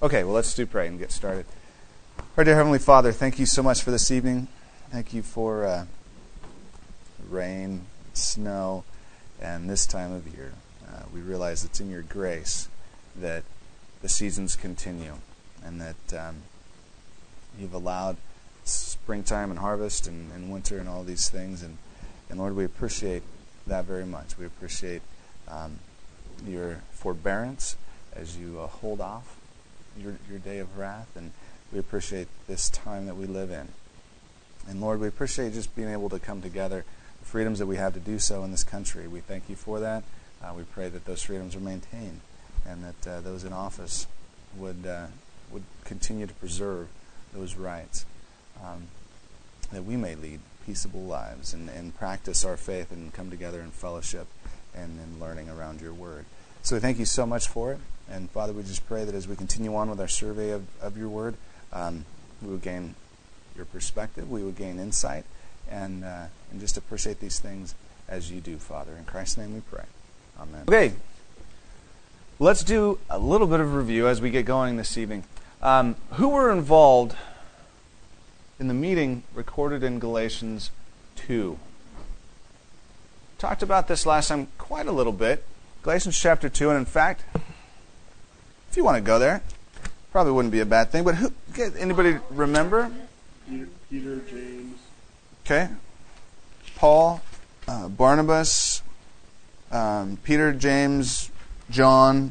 Okay, well, let's do pray and get started. Our dear Heavenly Father, thank you so much for this evening. Thank you for rain, snow, and this time of year. We realize it's in your grace that the seasons continue and that you've allowed springtime and harvest and winter and all these things. And Lord, we appreciate that very much. We appreciate your forbearance as you hold off your day of wrath, and we appreciate this time that we live in. And Lord, we appreciate just being able to come together, the freedoms that we have to do so in this country. We thank you for that. We pray that those freedoms are maintained and that those in office would continue to preserve those rights, that we may lead peaceable lives and practice our faith and come together in fellowship and in learning around your word. So we thank you so much for it. And Father, we just pray that as we continue on with our survey of your word, we would gain your perspective, we would gain insight, and just appreciate these things as you do, Father. In Christ's name we pray. Amen. Okay, let's do a little bit of review as we get going this evening. Who were involved in the meeting recorded in Galatians 2? Talked about this last time quite a little bit. Galatians chapter 2, and in fact, if you want to go there, probably wouldn't be a bad thing. But anybody remember? Peter, James. Okay. Paul, Barnabas, Peter, James, John,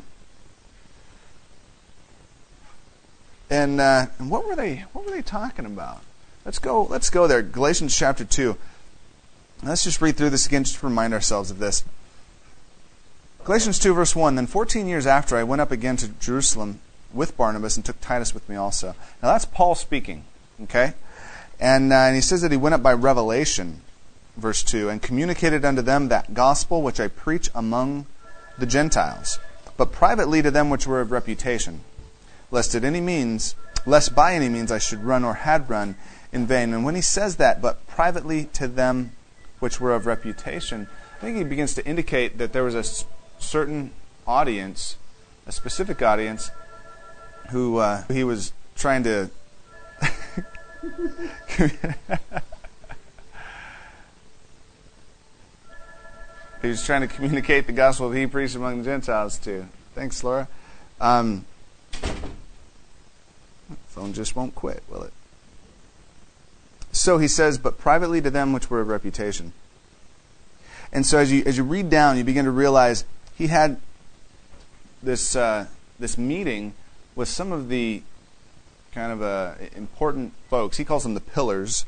and what were they talking about? Let's go there. Galatians chapter 2. Let's just read through this again just to remind ourselves of this. Galatians 2, verse 1, Then 14 years after I went up again to Jerusalem with Barnabas and took Titus with me also. Now that's Paul speaking, okay? And he says that he went up by revelation, verse 2, and communicated unto them that gospel which I preach among the Gentiles, but privately to them which were of reputation, lest by any means I should run or had run in vain. And when he says that, but privately to them which were of reputation, I think he begins to indicate that there was a certain audience, a specific audience, who he was trying to he was trying to communicate the gospel that he preached among the Gentiles to. Thanks, Laura. Phone just won't quit, will it? So he says, but privately to them which were of reputation. And so as you read down, you begin to realize he had this meeting with some of the kind of important folks. He calls them the pillars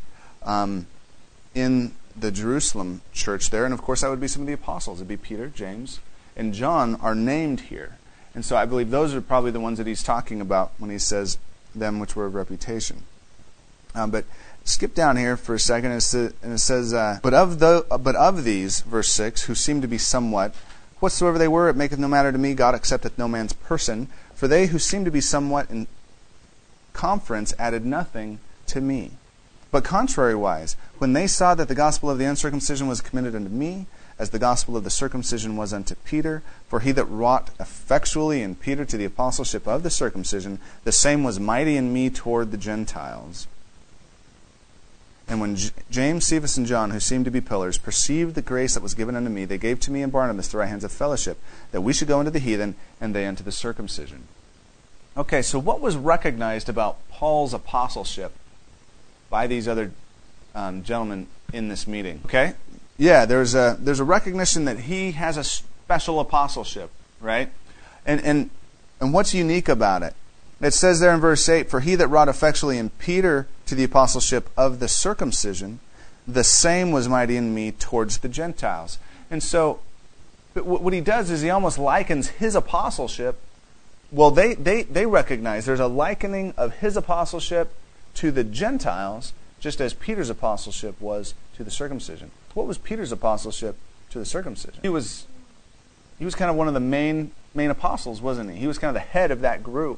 in the Jerusalem church there. And of course that would be some of the apostles. It would be Peter, James, and John are named here. And so I believe those are probably the ones that he's talking about when he says them which were of reputation. But skip down here for a second, and it says, but of these, verse 6, who seem to be somewhat, whatsoever they were, it maketh no matter to me, God accepteth no man's person. For they who seem to be somewhat in conference added nothing to me. But contrariwise, when they saw that the gospel of the uncircumcision was committed unto me, as the gospel of the circumcision was unto Peter, for he that wrought effectually in Peter to the apostleship of the circumcision, the same was mighty in me toward the Gentiles. And when James, Cephas, and John, who seemed to be pillars, perceived the grace that was given unto me, they gave to me and Barnabas the right hands of fellowship, that we should go unto the heathen, and they unto the circumcision. Okay, so what was recognized about Paul's apostleship by these other gentlemen in this meeting? Okay, yeah, there's a recognition that he has a special apostleship, right? And what's unique about it? It says there in verse 8, for he that wrought effectually in Peter to the apostleship of the circumcision, the same was mighty in me towards the Gentiles. And so what he does is he almost likens his apostleship. Well, they recognize there's a likening of his apostleship to the Gentiles, just as Peter's apostleship was to the circumcision. What was Peter's apostleship to the circumcision? He was kind of one of the main apostles, wasn't he? He was kind of the head of that group.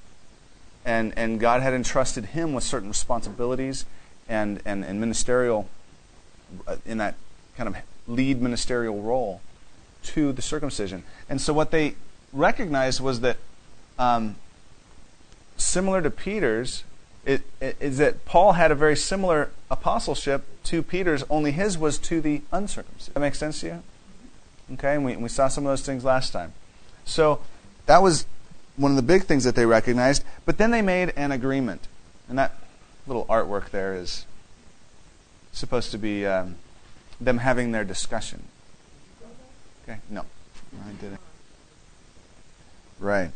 And God had entrusted him with certain responsibilities and ministerial, in that kind of lead ministerial role to the circumcision. And so what they recognized was that similar to Peter's is that Paul had a very similar apostleship to Peter's, only his was to the uncircumcision. That makes sense to you? Okay, and we saw some of those things last time. So that was one of the big things that they recognized. But then they made an agreement. And that little artwork there is supposed to be them having their discussion. Okay? No, I didn't. Right.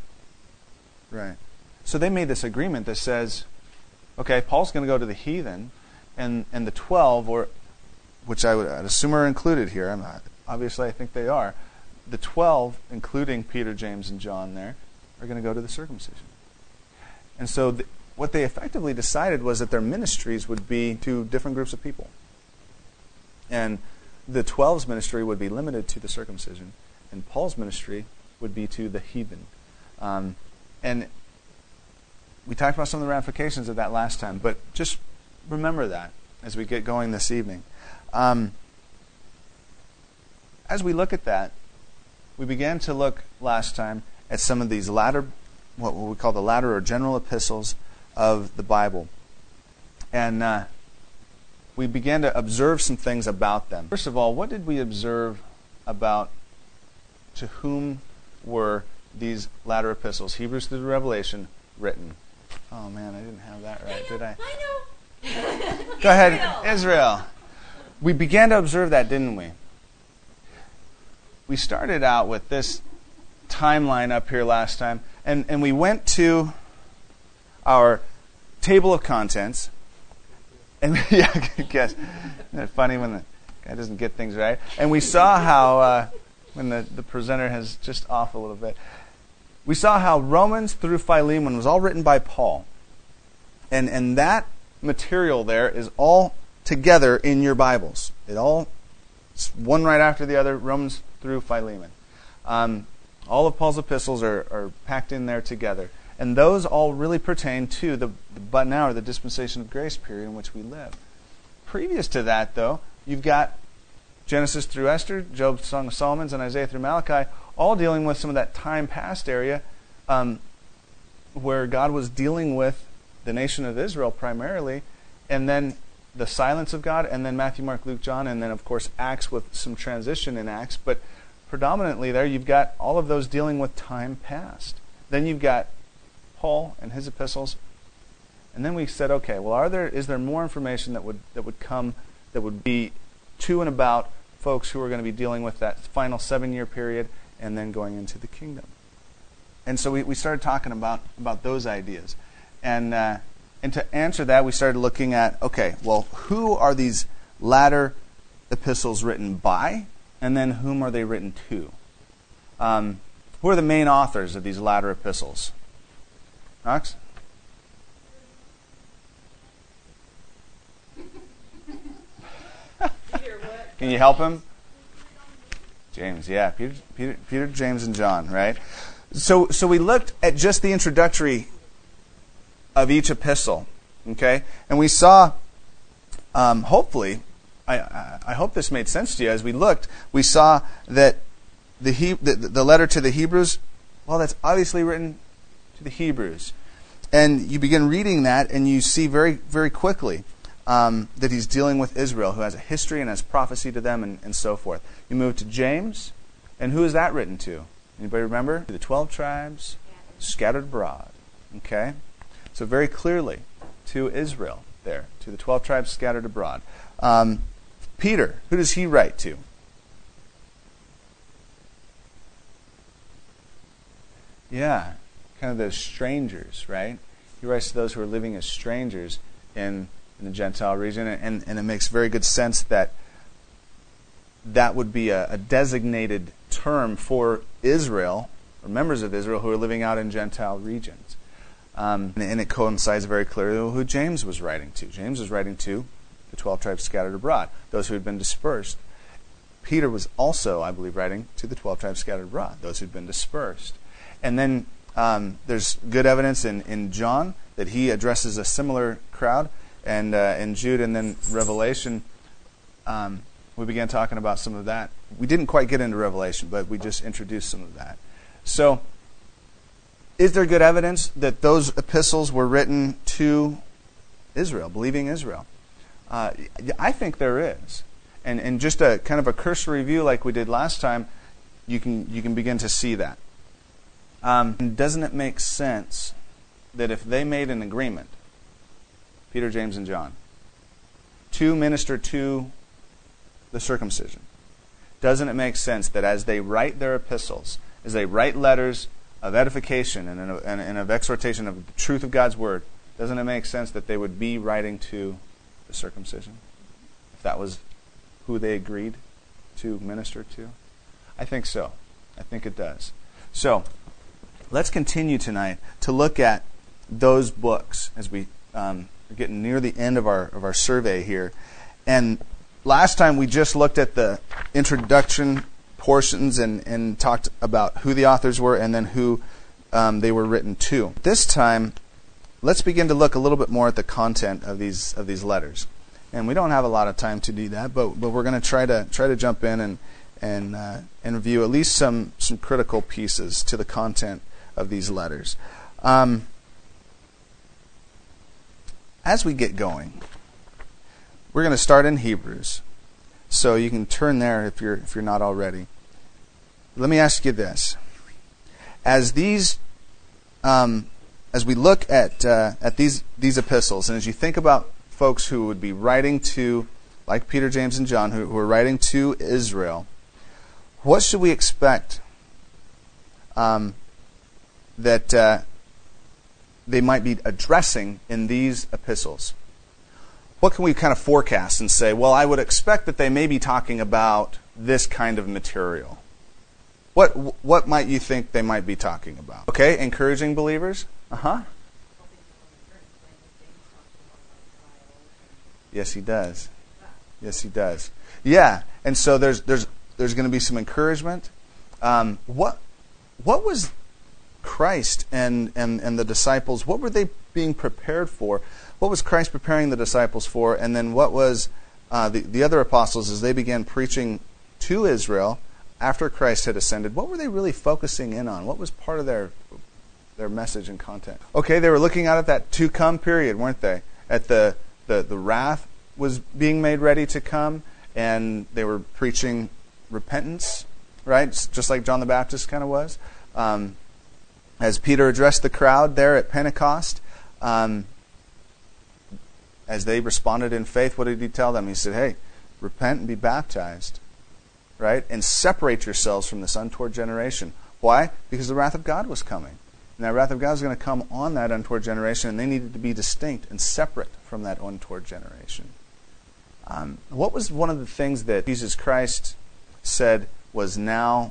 So they made this agreement that says, okay, Paul's going to go to the heathen, and the 12, or which I'd assume are included here. I'm not. Obviously, I think they are. The 12, including Peter, James, and John there, are going to go to the circumcision. And so what they effectively decided was that their ministries would be to different groups of people. And the 12's ministry would be limited to the circumcision, and Paul's ministry would be to the heathen. And we talked about some of the ramifications of that last time, but just remember that as we get going this evening. As we look at that, we began to look last time at some of these latter, what we call the latter or general epistles of the Bible. And we began to observe some things about them. First of all, what did we observe about to whom were these latter epistles, Hebrews through Revelation, written? Oh man, I didn't have that right, did I? I know. Go ahead, Israel. We began to observe that, didn't we? We started out with this timeline up here last time, and we went to our table of contents, and yeah, guess. Isn't it funny when the guy doesn't get things right? And we saw how when the presenter has just off a little bit, we saw how Romans through Philemon was all written by Paul, and that material there is all together in your Bibles. It's one right after the other, Romans through Philemon. All of Paul's epistles are packed in there together. And those all really pertain to the but now, or the dispensation of grace period in which we live. Previous to that, though, you've got Genesis through Esther, Job, Song of Solomon, and Isaiah through Malachi, all dealing with some of that time past area where God was dealing with the nation of Israel primarily, and then the silence of God, and then Matthew, Mark, Luke, John, and then, of course, Acts with some transition in Acts. But predominantly there, you've got all of those dealing with time past. Then you've got Paul and his epistles. And then we said, okay, well, is there more information that would come that would be to and about folks who are going to be dealing with that final 7-year period and then going into the kingdom? And so we started talking about those ideas. And to answer that, we started looking at, okay, well, who are these latter epistles written by? And then whom are they written to? Who are the main authors of these latter epistles? Knox? Can you help him? James, yeah. Peter, James, and John, right? So we looked at just the introductory of each epistle, okay? And we saw, hopefully, I hope this made sense to you. As we looked, we saw that the letter to the Hebrews, well, that's obviously written to the Hebrews. And you begin reading that, and you see very, very quickly that he's dealing with Israel, who has a history and has prophecy to them, and so forth. You move to James, and who is that written to? Anybody remember? To the 12 tribes scattered abroad. Okay? So very clearly to Israel there, to the 12 tribes scattered abroad. Peter, who does he write to? Yeah, kind of those strangers, right? He writes to those who are living as strangers in the Gentile region, and it makes very good sense that would be a designated term for Israel, or members of Israel who are living out in Gentile regions. And it coincides very clearly with who James was writing to. James was writing to the 12 tribes scattered abroad, those who had been dispersed. Peter was also, I believe, writing to the 12 tribes scattered abroad, those who had been dispersed. And then there's good evidence in John that he addresses a similar crowd. And in Jude and then Revelation, we began talking about some of that. We didn't quite get into Revelation, but we just introduced some of that. So Is there good evidence that those epistles were written to Israel, believing Israel? I think there is. And just a kind of a cursory review like we did last time, you can begin to see that. Doesn't it make sense that if they made an agreement, Peter, James, and John, to minister to the circumcision, doesn't it make sense that as they write their epistles, as they write letters of edification and of exhortation of the truth of God's Word, doesn't it make sense that they would be writing to the circumcision? If that was who they agreed to minister to? I think so. I think it does. So, let's continue tonight to look at those books as we are getting near the end of our survey here. And last time we just looked at the introduction portions and talked about who the authors were and then who they were written to. This time, let's begin to look a little bit more at the content of these letters. And we don't have a lot of time to do that, but we're going to try to jump in and review at least some critical pieces to the content of these letters. As we get going, we're going to start in Hebrews. So you can turn there if you're not already. Let me ask you this: as we look at these epistles, and as you think about folks who would be writing to, like Peter, James, and John, who are writing to Israel, what should we expect that they might be addressing in these epistles? What can we kind of forecast and say, well, I would expect that they may be talking about this kind of material? What might you think they might be talking about? Okay, encouraging believers? Uh-huh. Yes, he does. Yes, he does. Yeah, and so there's going to be some encouragement. What was Christ and the disciples? What were they being prepared for? What was Christ preparing the disciples for? And then what was the other apostles as they began preaching to Israel after Christ had ascended? What were they really focusing in on? What was part of their message and content? Okay, they were looking out at that to-come period, weren't they? At the wrath was being made ready to come, and they were preaching repentance, right? Just like John the Baptist kind of was. As Peter addressed the crowd there at Pentecost, as they responded in faith, what did he tell them? He said, hey, repent and be baptized, right? And separate yourselves from this untoward generation. Why? Because the wrath of God was coming. And that wrath of God was going to come on that untoward generation, and they needed to be distinct and separate from that untoward generation. What was one of the things that Jesus Christ said was now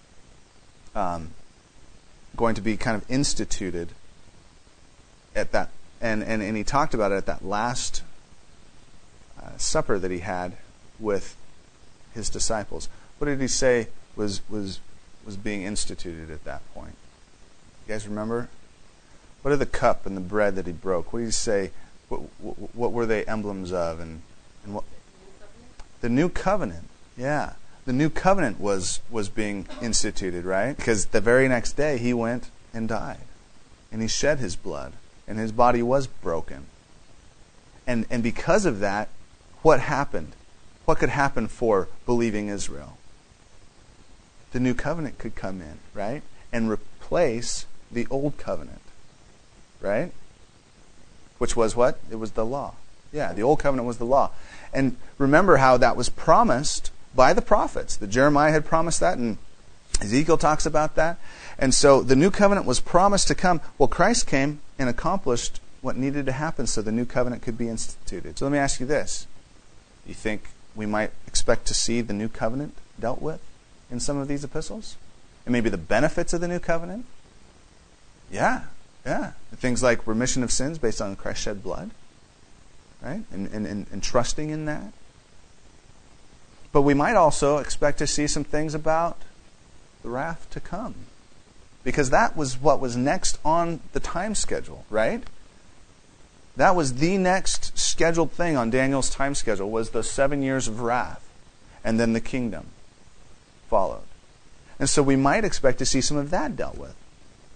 going to be kind of instituted at that, and he talked about it at that last supper that he had with his disciples? What did he say was being instituted at that point? You guys remember? What are the cup and the bread that he broke? What did he say? What were they emblems of? And what? The new covenant. Yeah. The new covenant was being instituted, right? Because the very next day he went and died. And he shed his blood. And his body was broken. And because of that, what happened? What could happen for believing Israel? The new covenant could come in, right? And replace the old covenant, right? Which was what? It was the law. Yeah, the old covenant was the law. And remember how that was promised by the prophets. The Jeremiah had promised that, and Ezekiel talks about that. And so the new covenant was promised to come. Well, Christ came and accomplished what needed to happen so the new covenant could be instituted. So let me ask you this. You think we might expect to see the new covenant dealt with in some of these epistles? And maybe the benefits of the new covenant? Yeah. Things like remission of sins based on Christ's shed blood, right? And trusting in that. But we might also expect to see some things about the wrath to come. Because that was what was next on the time schedule, right? That was the next scheduled thing on Daniel's time schedule, was the 7 years of wrath. And then the kingdom followed. And so we might expect to see some of that dealt with.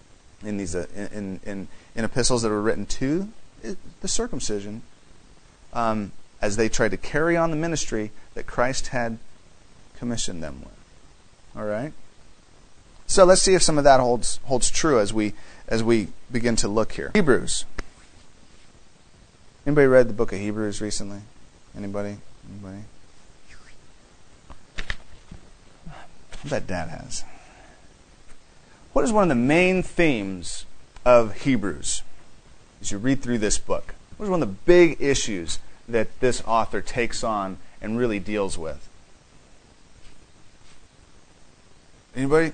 in these in epistles that were written to the circumcision, as they tried to carry on the ministry that Christ had commissioned them with. All right. So let's see if some of that holds true as we begin to look here. Hebrews. Anybody read the book of Hebrews recently? Anybody? I bet Dad has. What is one of the main themes of Hebrews as you read through this book? What is one of the big issues that this author takes on and really deals with? Anybody?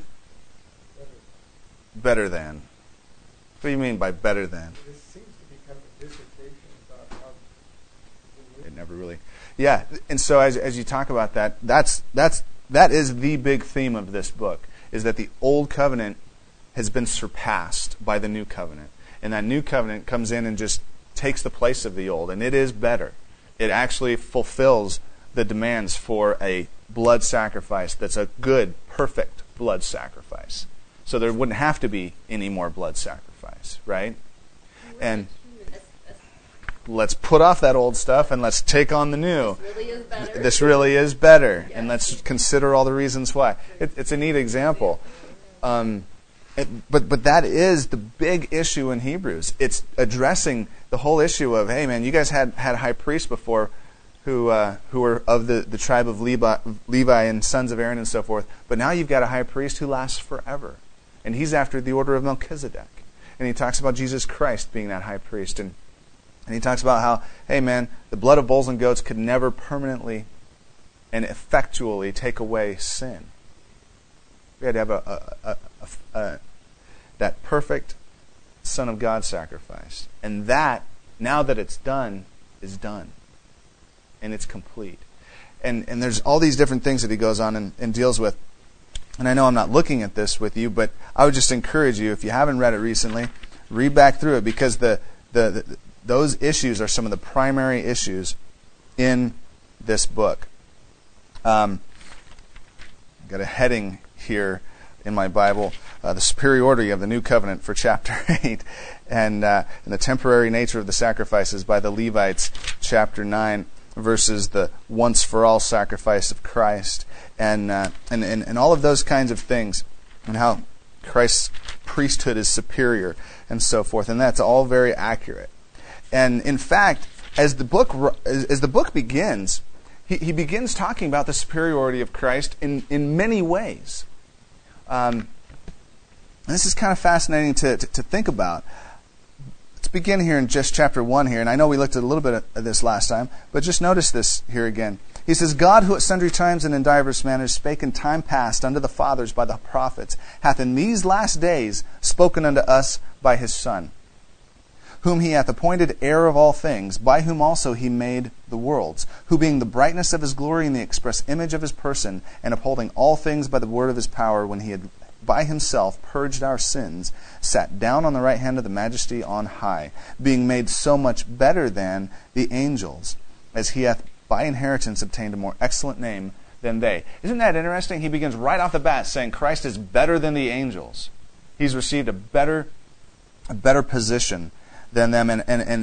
Better than. What do you mean by better than? This seems to become a dissertation about how it never really. Yeah, and so as you talk about that, that is the big theme of this book, is that the old covenant has been surpassed by the new covenant. And that new covenant comes in and just takes the place of the old, and it is better. It actually fulfills the demands for a blood sacrifice that's a good, perfect blood sacrifice. So there wouldn't have to be any more blood sacrifice, right? And let's put off that old stuff and let's take on the new. This really is better. And let's consider all the reasons why. It's a neat example. But that is the big issue in Hebrews. It's addressing the whole issue of, hey man, you guys had high priests before who were of the tribe of Levi and sons of Aaron and so forth. But now you've got a high priest who lasts forever. And he's after the order of Melchizedek. And he talks about Jesus Christ being that high priest. And he talks about how, hey man, the blood of bulls and goats could never permanently and effectually take away sin. We had to have that perfect Son of God sacrifice. And that, now that it's done, is done. And it's complete. And there's all these different things that he goes on and deals with. And I know I'm not looking at this with you, but I would just encourage you, if you haven't read it recently, read back through it, because those issues are some of the primary issues in this book. Got a heading here in my Bible, the superiority of the new covenant for chapter 8, and the temporary nature of the sacrifices by the Levites, chapter 9, versus the once-for-all sacrifice of Christ, and all of those kinds of things, and how Christ's priesthood is superior, and so forth. And that's all very accurate. And in fact, as the book begins, he begins talking about the superiority of Christ in many ways. And this is kind of fascinating to think about. Let's begin here in just chapter 1 here. And I know we looked at a little bit of this last time, but just notice this here again. He says, God, who at sundry times and in divers manners spake in time past unto the fathers by the prophets, hath in these last days spoken unto us by his Son, whom he hath appointed heir of all things, by whom also he made the worlds, who being the brightness of his glory and the express image of his person, and upholding all things by the word of his power, when he had by himself purged our sins, sat down on the right hand of the majesty on high, being made so much better than the angels, as he hath by inheritance obtained a more excellent name than they. Isn't that interesting? He begins right off the bat saying Christ is better than the angels. He's received a better position than them,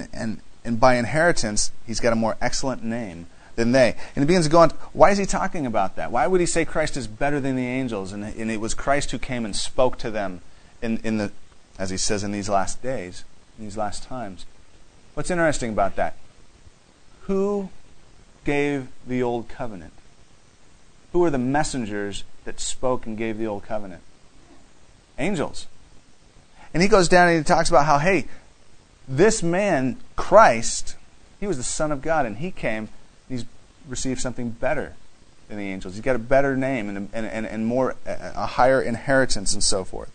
and by inheritance, he's got a more excellent name than they. And he begins to go on, why is he talking about that? Why would he say Christ is better than the angels? And it was Christ who came and spoke to them in the, as he says, in these last days, in these last times. What's interesting about that? Who gave the old covenant? Who are the messengers that spoke and gave the old covenant? Angels. And he goes down and he talks about how, hey, this man, Christ, he was the Son of God, and he came, he's received something better than the angels. He's got a better name and more, a higher inheritance and so forth.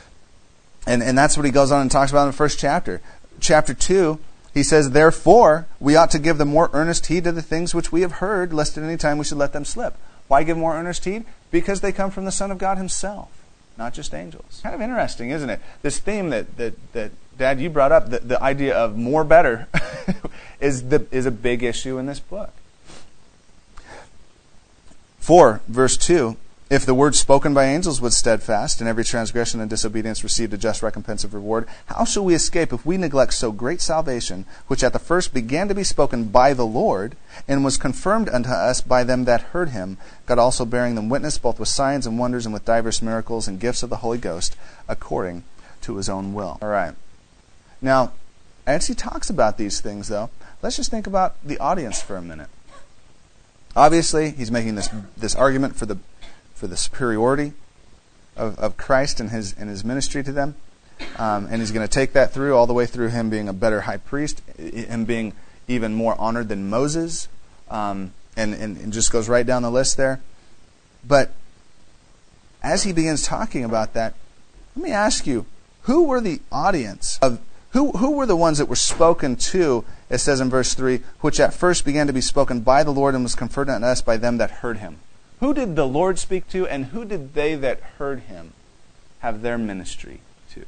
And that's what he goes on and talks about in the first chapter. Chapter 2, he says, therefore, we ought to give the more earnest heed to the things which we have heard, lest at any time we should let them slip. Why give more earnest heed? Because they come from the Son of God himself, not just angels. Kind of interesting, isn't it? This theme that Dad, you brought up, the idea of more better, is a big issue in this book. 4, verse 2, If the word spoken by angels was steadfast, and every transgression and disobedience received a just recompense of reward, how shall we escape if we neglect so great salvation, which at the first began to be spoken by the Lord, and was confirmed unto us by them that heard him, God also bearing them witness both with signs and wonders and with divers miracles and gifts of the Holy Ghost, according to his own will. All right. Now, as he talks about these things, though, let's just think about the audience for a minute. Obviously, he's making this argument for the superiority of Christ and his ministry to them. And he's going to take that through all the way through him being a better high priest, him being even more honored than Moses, and just goes right down the list there. But as he begins talking about that, let me ask you, who were the audience of who were the ones that were spoken to, it says in verse 3, which at first began to be spoken by the Lord and was conferred unto us by them that heard him? Who did the Lord speak to, and who did they that heard him have their ministry to?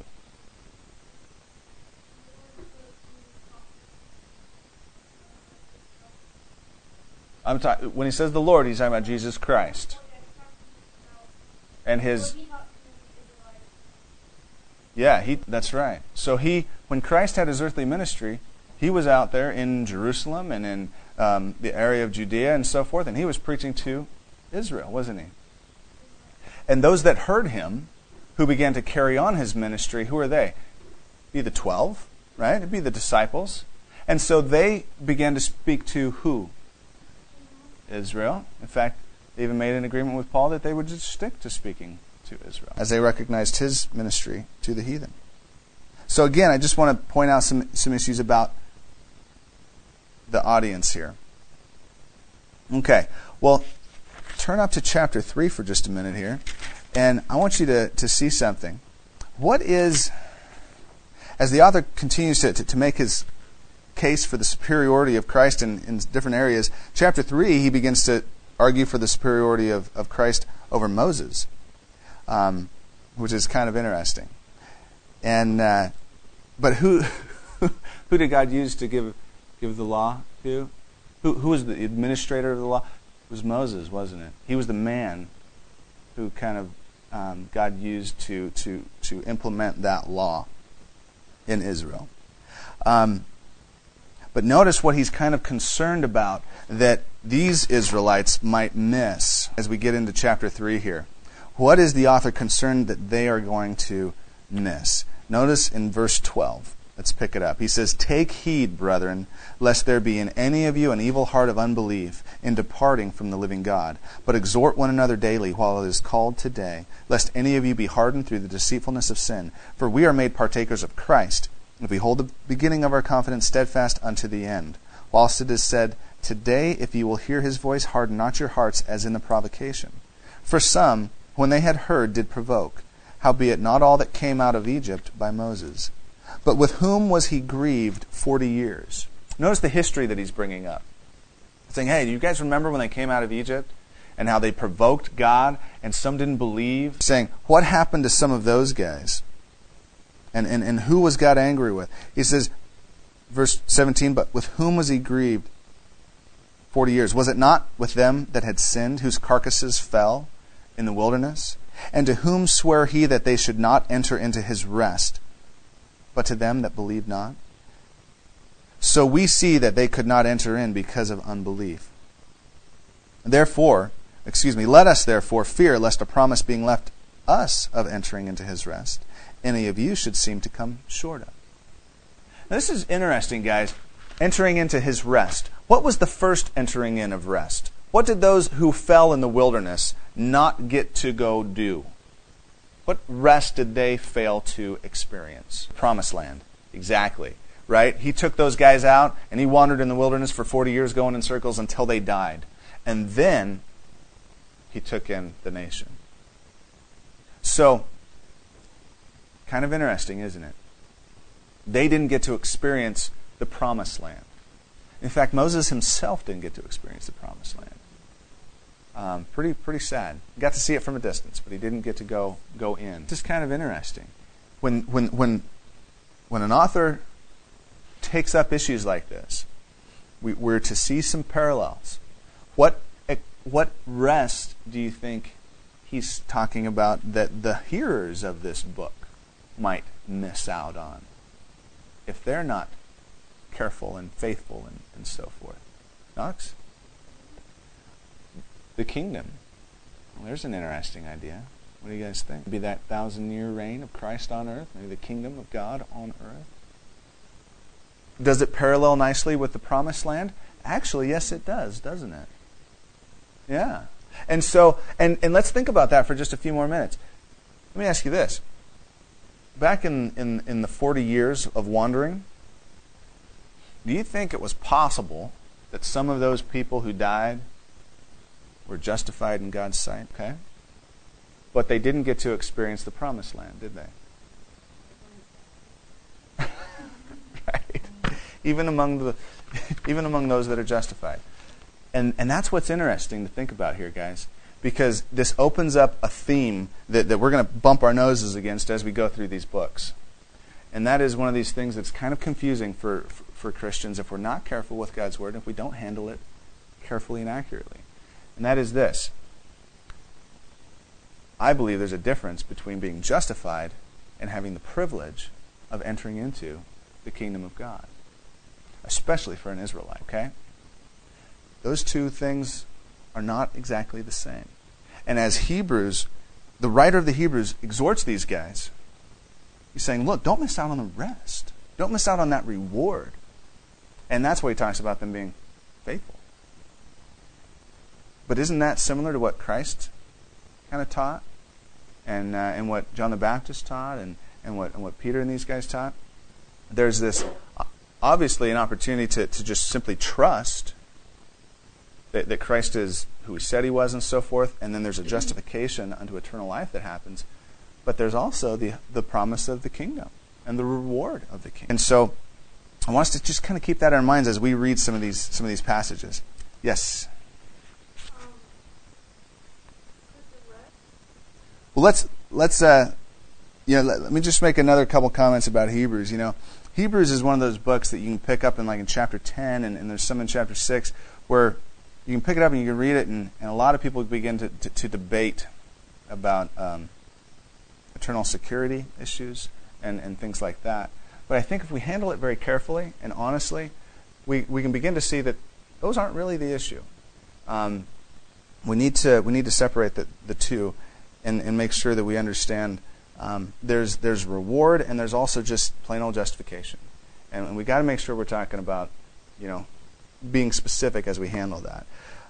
When he says the Lord, he's talking about Jesus Christ. And his... Yeah, that's right. So when Christ had his earthly ministry, he was out there in Jerusalem and in the area of Judea and so forth, and he was preaching to Israel, wasn't he? And those that heard him, who began to carry on his ministry, who are they? It'd be the 12, right? It'd be the disciples. And so they began to speak to who? Israel. In fact, they even made an agreement with Paul that they would just stick to speaking to Israel, as they recognized his ministry to the heathen. So again, I just want to point out some issues about the audience here. Okay, well, turn up to chapter 3 for just a minute here, and I want you to see something. What is, as the author continues to make his case for the superiority of Christ in different areas, chapter 3, he begins to argue for the superiority of Christ over Moses, which is kind of interesting. And but who did God use to give the law to? Who was the administrator of the law? It was Moses, wasn't it? He was the man who kind of God used to implement that law in Israel. But notice what he's kind of concerned about that these Israelites might miss as we get into chapter 3 here. What is the author concerned that they are going to miss? Notice in verse 12. Let's pick it up. He says, "Take heed, brethren, lest there be in any of you an evil heart of unbelief in departing from the living God. But exhort one another daily while it is called today, lest any of you be hardened through the deceitfulness of sin. For we are made partakers of Christ, if we hold the beginning of our confidence steadfast unto the end. Whilst it is said, Today, if you will hear his voice, harden not your hearts as in the provocation. For some, when they had heard, did provoke, howbeit not all that came out of Egypt by Moses. But with whom was he grieved 40 years? Notice the history that he's bringing up. Saying, hey, do you guys remember when they came out of Egypt and how they provoked God and some didn't believe? Saying, what happened to some of those guys? And who was God angry with? He says, verse 17, but with whom was he grieved 40 years? Was it not with them that had sinned, whose carcasses fell in the wilderness? And to whom sware he that they should not enter into his rest, but to them that believed not? So we see that they could not enter in because of unbelief. Let us therefore fear lest a promise being left us of entering into his rest, any of you should seem to come short of. Now this is interesting, guys. Entering into his rest. What was the first entering in of rest? What did those who fell in the wilderness not get to go do? What rest did they fail to experience? Promised land. Exactly. Right? He took those guys out and he wandered in the wilderness for 40 years going in circles until they died. And then he took in the nation. So, kind of interesting, isn't it? They didn't get to experience the promised land. In fact, Moses himself didn't get to experience the promised land. Pretty sad. He got to see it from a distance, but he didn't get to go in. Just kind of interesting. When an author takes up issues like this, we're to see some parallels. What rest do you think he's talking about that the hearers of this book might miss out on if they're not careful and faithful and so forth. Knox? The kingdom. Well, there's an interesting idea. What do you guys think? Maybe that 1,000-year reign of Christ on earth? Maybe the kingdom of God on earth? Does it parallel nicely with the promised land? Actually, yes, it does, doesn't it? Yeah. And so, and let's think about that for just a few more minutes. Let me ask you this. Back in the 40 years of wandering, do you think it was possible that some of those people who died were justified in God's sight? Okay. But they didn't get to experience the promised land, did they? Right. Even among those that are justified. And that's what's interesting to think about here, guys. Because this opens up a theme that we're going to bump our noses against as we go through these books. And that is one of these things that's kind of confusing for Christians if we're not careful with God's Word, and if we don't handle it carefully and accurately. And that is this. I believe there's a difference between being justified and having the privilege of entering into the kingdom of God. Especially for an Israelite, okay? Those two things are not exactly the same. And as Hebrews, the writer of the Hebrews exhorts these guys, he's saying, look, don't miss out on the rest. Don't miss out on that reward. And that's why he talks about them being faithful. But isn't that similar to what Christ kind of taught? And what John the Baptist taught and what Peter and these guys taught? There's this, obviously, an opportunity to just simply trust that Christ is who he said he was and so forth, and then there's a justification unto eternal life that happens. But there's also the promise of the kingdom and the reward of the kingdom. And so I want us to just kind of keep that in our minds as we read some of these passages. Yes? Well, let me just make another couple comments about Hebrews. Hebrews is one of those books that you can pick up in chapter 10, and there's some in chapter 6, where you can pick it up and you can read it, and a lot of people begin to debate about eternal security issues and things like that. But I think if we handle it very carefully and honestly, we can begin to see that those aren't really the issue. We need to separate the two and make sure that we understand there's reward and there's also just plain old justification. And we got to make sure we're talking about, being specific as we handle that.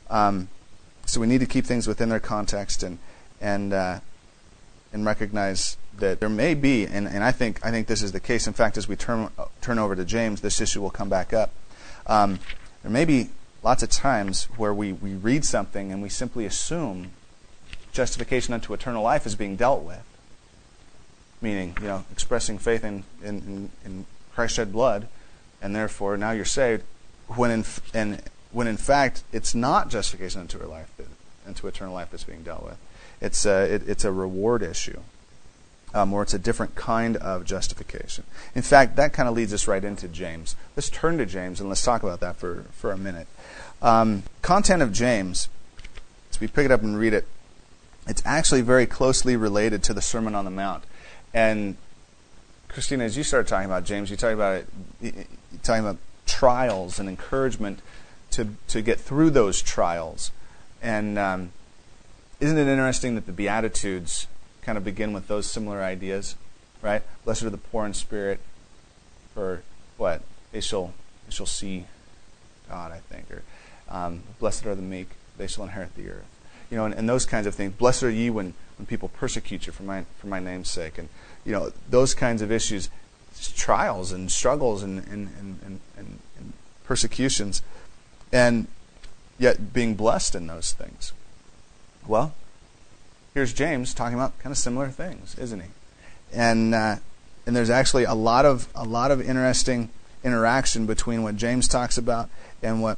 So we need to keep things within their context and recognize that there may be, and I think this is the case. In fact, as we turn over to James, this issue will come back up. There may be lots of times where we read something and we simply assume justification unto eternal life is being dealt with, meaning expressing faith in Christ's shed blood, and therefore now you're saved. When in fact it's not justification unto eternal life that's being dealt with. It's a reward issue, or it's a different kind of justification. In fact, that kind of leads us right into James. Let's turn to James and let's talk about that for a minute. Content of James, as we pick it up and read it, it's actually very closely related to the Sermon on the Mount. And Christina, as you started talking about James, you talking about trials and encouragement to get through those trials. And isn't it interesting that the Beatitudes kind of begin with those similar ideas, right? Blessed are the poor in spirit, for what? They shall see God, I think. Or blessed are the meek, they shall inherit the earth. And those kinds of things. Blessed are ye when people persecute you for my name's sake. And those kinds of issues, trials and struggles and persecutions, and yet being blessed in those things. Well, here's James talking about kind of similar things, isn't he? And there's actually a lot of interesting interaction between what James talks about and what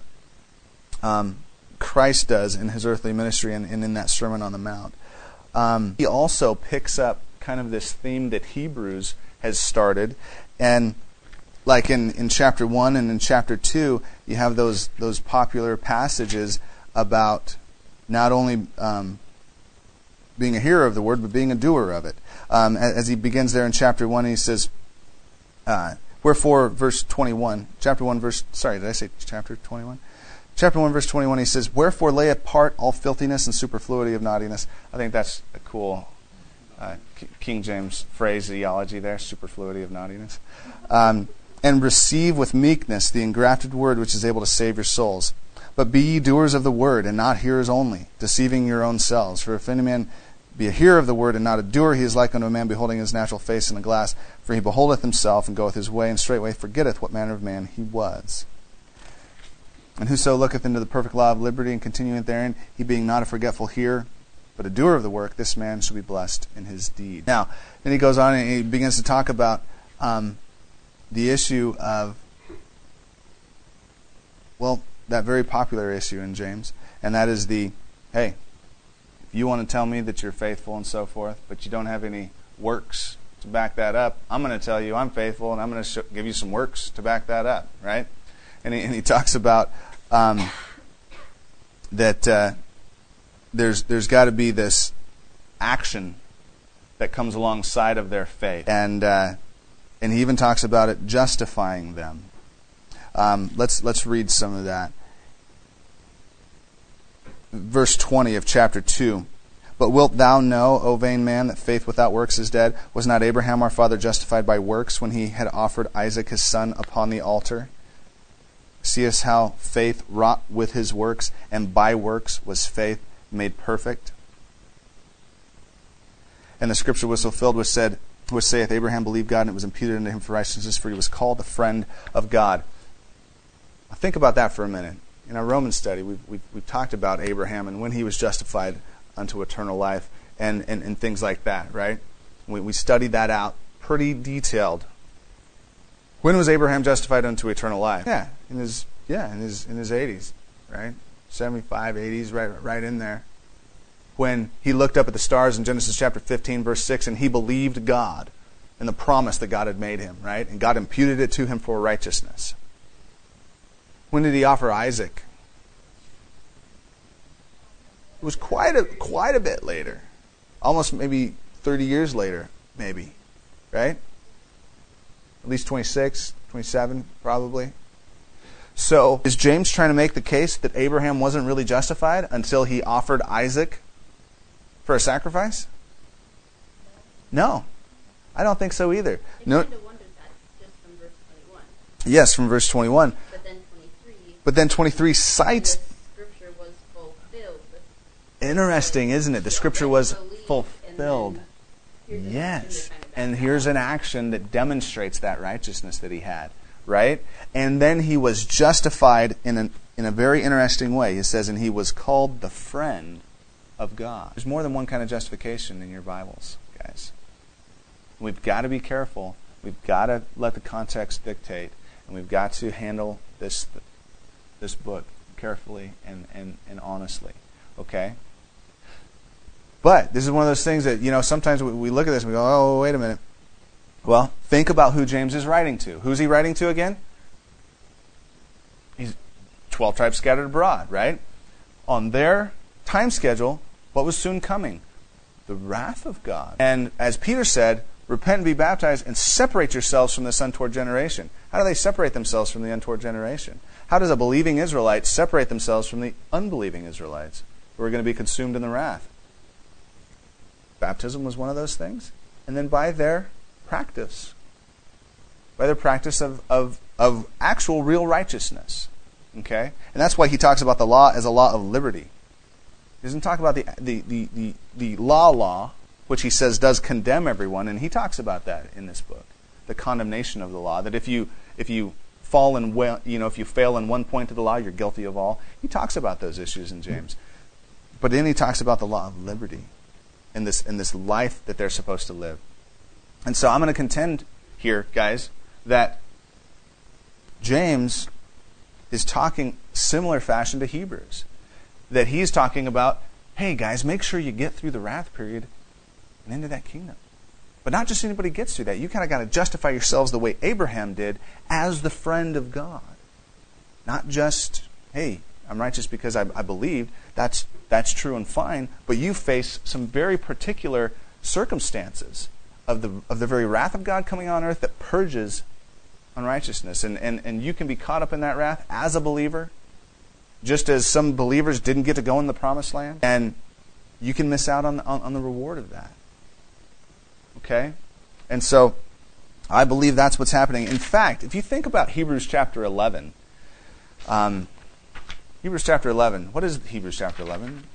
Christ does in his earthly ministry and in that Sermon on the Mount. He also picks up kind of this theme that Hebrews has started, and like in chapter 1 and in chapter 2, you have those popular passages about not only being a hearer of the word, but being a doer of it. As he begins there in chapter 1, he says, wherefore, verse 21, chapter 1, verse, sorry, did I say chapter 21? Chapter 1, verse 21, he says, wherefore lay apart all filthiness and superfluity of naughtiness. I think that's a cool King James phraseology there, superfluity of naughtiness. And receive with meekness the engrafted word which is able to save your souls. But be ye doers of the word, and not hearers only, deceiving your own selves. For if any man be a hearer of the word, and not a doer, he is like unto a man beholding his natural face in a glass. For he beholdeth himself, and goeth his way, and straightway forgetteth what manner of man he was. And whoso looketh into the perfect law of liberty, and continueth therein, he being not a forgetful hearer, but a doer of the work, this man shall be blessed in his deed. Now, then he goes on, and he begins to talk about the issue of, well, that very popular issue in James, and that is the, hey, if you want to tell me that you're faithful and so forth, but you don't have any works to back that up, I'm going to tell you I'm faithful, and I'm going to give you some works to back that up, right? And he talks about that there's got to be this action that comes alongside of their faith, and he even talks about it justifying them. Let's read some of that. Verse 20 of chapter 2. But wilt thou know, O vain man, that faith without works is dead? Was not Abraham our father justified by works when he had offered Isaac his son upon the altar? Seest how faith wrought with his works, and by works was faith made perfect? And the scripture was fulfilled which saith, Abraham believed God, and it was imputed unto him for righteousness, for he was called the friend of God. Now think about that for a minute. In our Roman study, we've talked about Abraham and when he was justified unto eternal life and things like that, right? We studied that out pretty detailed. When was Abraham justified unto eternal life? In his 80s, right? 75, 80s, right in there. When he looked up at the stars in Genesis chapter 15, verse 6, and he believed God and the promise that God had made him, right? And God imputed it to him for righteousness. When did he offer Isaac? It was quite a bit later. Almost maybe 30 years later, maybe. Right? At least 26, 27, probably. So, is James trying to make the case that Abraham wasn't really justified until he offered Isaac for a sacrifice? No. I don't think so either. No. Kind of wondered that just from verse 21. Yes, from verse 21. But then 23 cites. The scripture was fulfilled. Interesting, isn't it? The scripture was fulfilled. Yes. And here's an action that demonstrates that righteousness that he had, right? And then he was justified in a very interesting way. It says, and he was called the friend of God. There's more than one kind of justification in your Bibles, guys. We've got to be careful. We've got to let the context dictate. And we've got to handle this book carefully and honestly. Okay? But this is one of those things that, sometimes we look at this and we go, oh, wait a minute. Well, think about who James is writing to. Who's he writing to again? He's 12 tribes scattered abroad, right? On their time schedule, what was soon coming? The wrath of God. And as Peter said, repent and be baptized and separate yourselves from this untoward generation. How do they separate themselves from the untoward generation? How does a believing Israelite separate themselves from the unbelieving Israelites who are going to be consumed in the wrath? Baptism was one of those things. And then by their practice. By their practice of actual real righteousness. Okay? And that's why he talks about the law as a law of liberty. He doesn't talk about the law, which he says does condemn everyone, and he talks about that in this book. The condemnation of the law. That if you fall in if you fail in one point of the law, you're guilty of all. He talks about those issues in James. But then he talks about the law of liberty in this life that they're supposed to live. And so I'm going to contend here, guys, that James is talking similar fashion to Hebrews. That he's talking about, hey guys, make sure you get through the wrath period and into that kingdom. But not just anybody gets through that. You kind of got to justify yourselves the way Abraham did as the friend of God. Not just, hey, I'm righteous because I believed. That's That's true and fine, but you face some very particular circumstances of the very wrath of God coming on earth that purges unrighteousness. And you can be caught up in that wrath as a believer, just as some believers didn't get to go in the promised land. And you can miss out on the reward of that. Okay? And so, I believe that's what's happening. In fact, if you think about Hebrews chapter 11, Hebrews chapter 11, what is Hebrews chapter 11?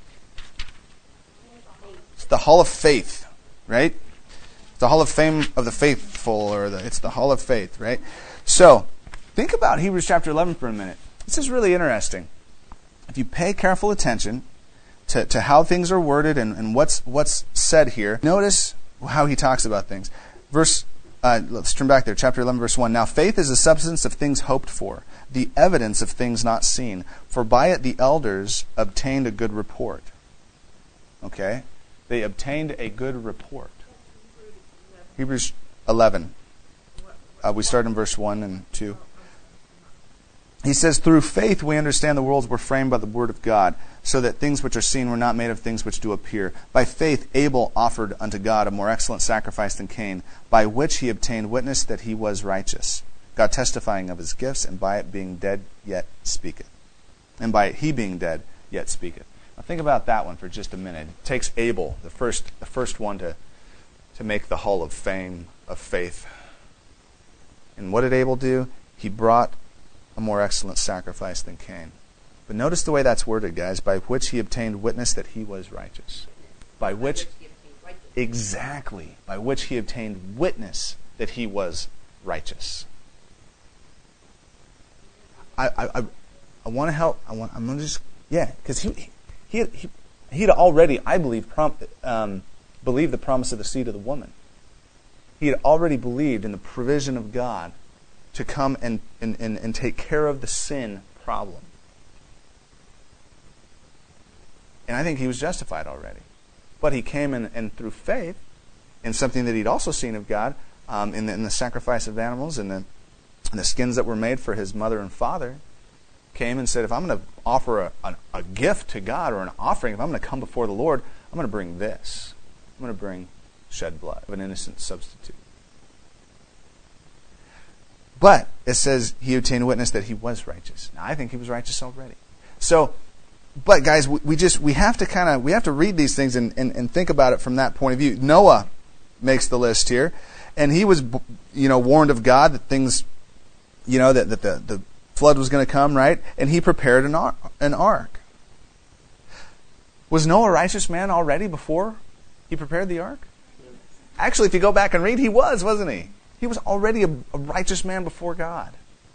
It's the hall of faith, right? The hall of fame of the faithful, it's the hall of faith, right? So, think about Hebrews chapter 11 for a minute. This is really interesting. If you pay careful attention to how things are worded and what's said here, notice how he talks about things. Let's turn back there, chapter 11, verse 1. Now faith is the substance of things hoped for, the evidence of things not seen. For by it the elders obtained a good report. Okay? They obtained a good report. Hebrews 11. We start in verse 1 and 2. He says, through faith we understand the worlds were framed by the word of God, so that things which are seen were not made of things which do appear. By faith Abel offered unto God a more excellent sacrifice than Cain, by which he obtained witness that he was righteous, God testifying of his gifts, and by it being dead yet speaketh. And by it he being dead yet speaketh. Now think about that one for just a minute. It takes Abel, the first one to make the hall of fame of faith. And what did Abel do? He brought a more excellent sacrifice than Cain. But notice the way that's worded, guys. By which he obtained witness that he was righteous. By which exactly. By which he obtained witness that he was righteous. I want to help. I'm going to just because he had already, I believe, believed the promise of the seed of the woman. He had already believed in the provision of God to come and take care of the sin problem. And I think he was justified already. But he came and through faith in something that he'd also seen of God, in the sacrifice of animals and the skins that were made for his mother and father, came and said, if I'm going to offer a gift to God or an offering, if I'm going to come before the Lord, I'm going to bring this. I'm going to bring shed blood of an innocent substitute. But it says he obtained witness that he was righteous. Now I think he was righteous already. So, but guys, we have to read these things and think about it from that point of view. Noah makes the list here, and he was, warned of God that things, that the flood was going to come, right? And he prepared an ark. Was Noah a righteous man already before he prepared the ark? Actually, if you go back and read, he was, wasn't he? He was already a righteous man before God.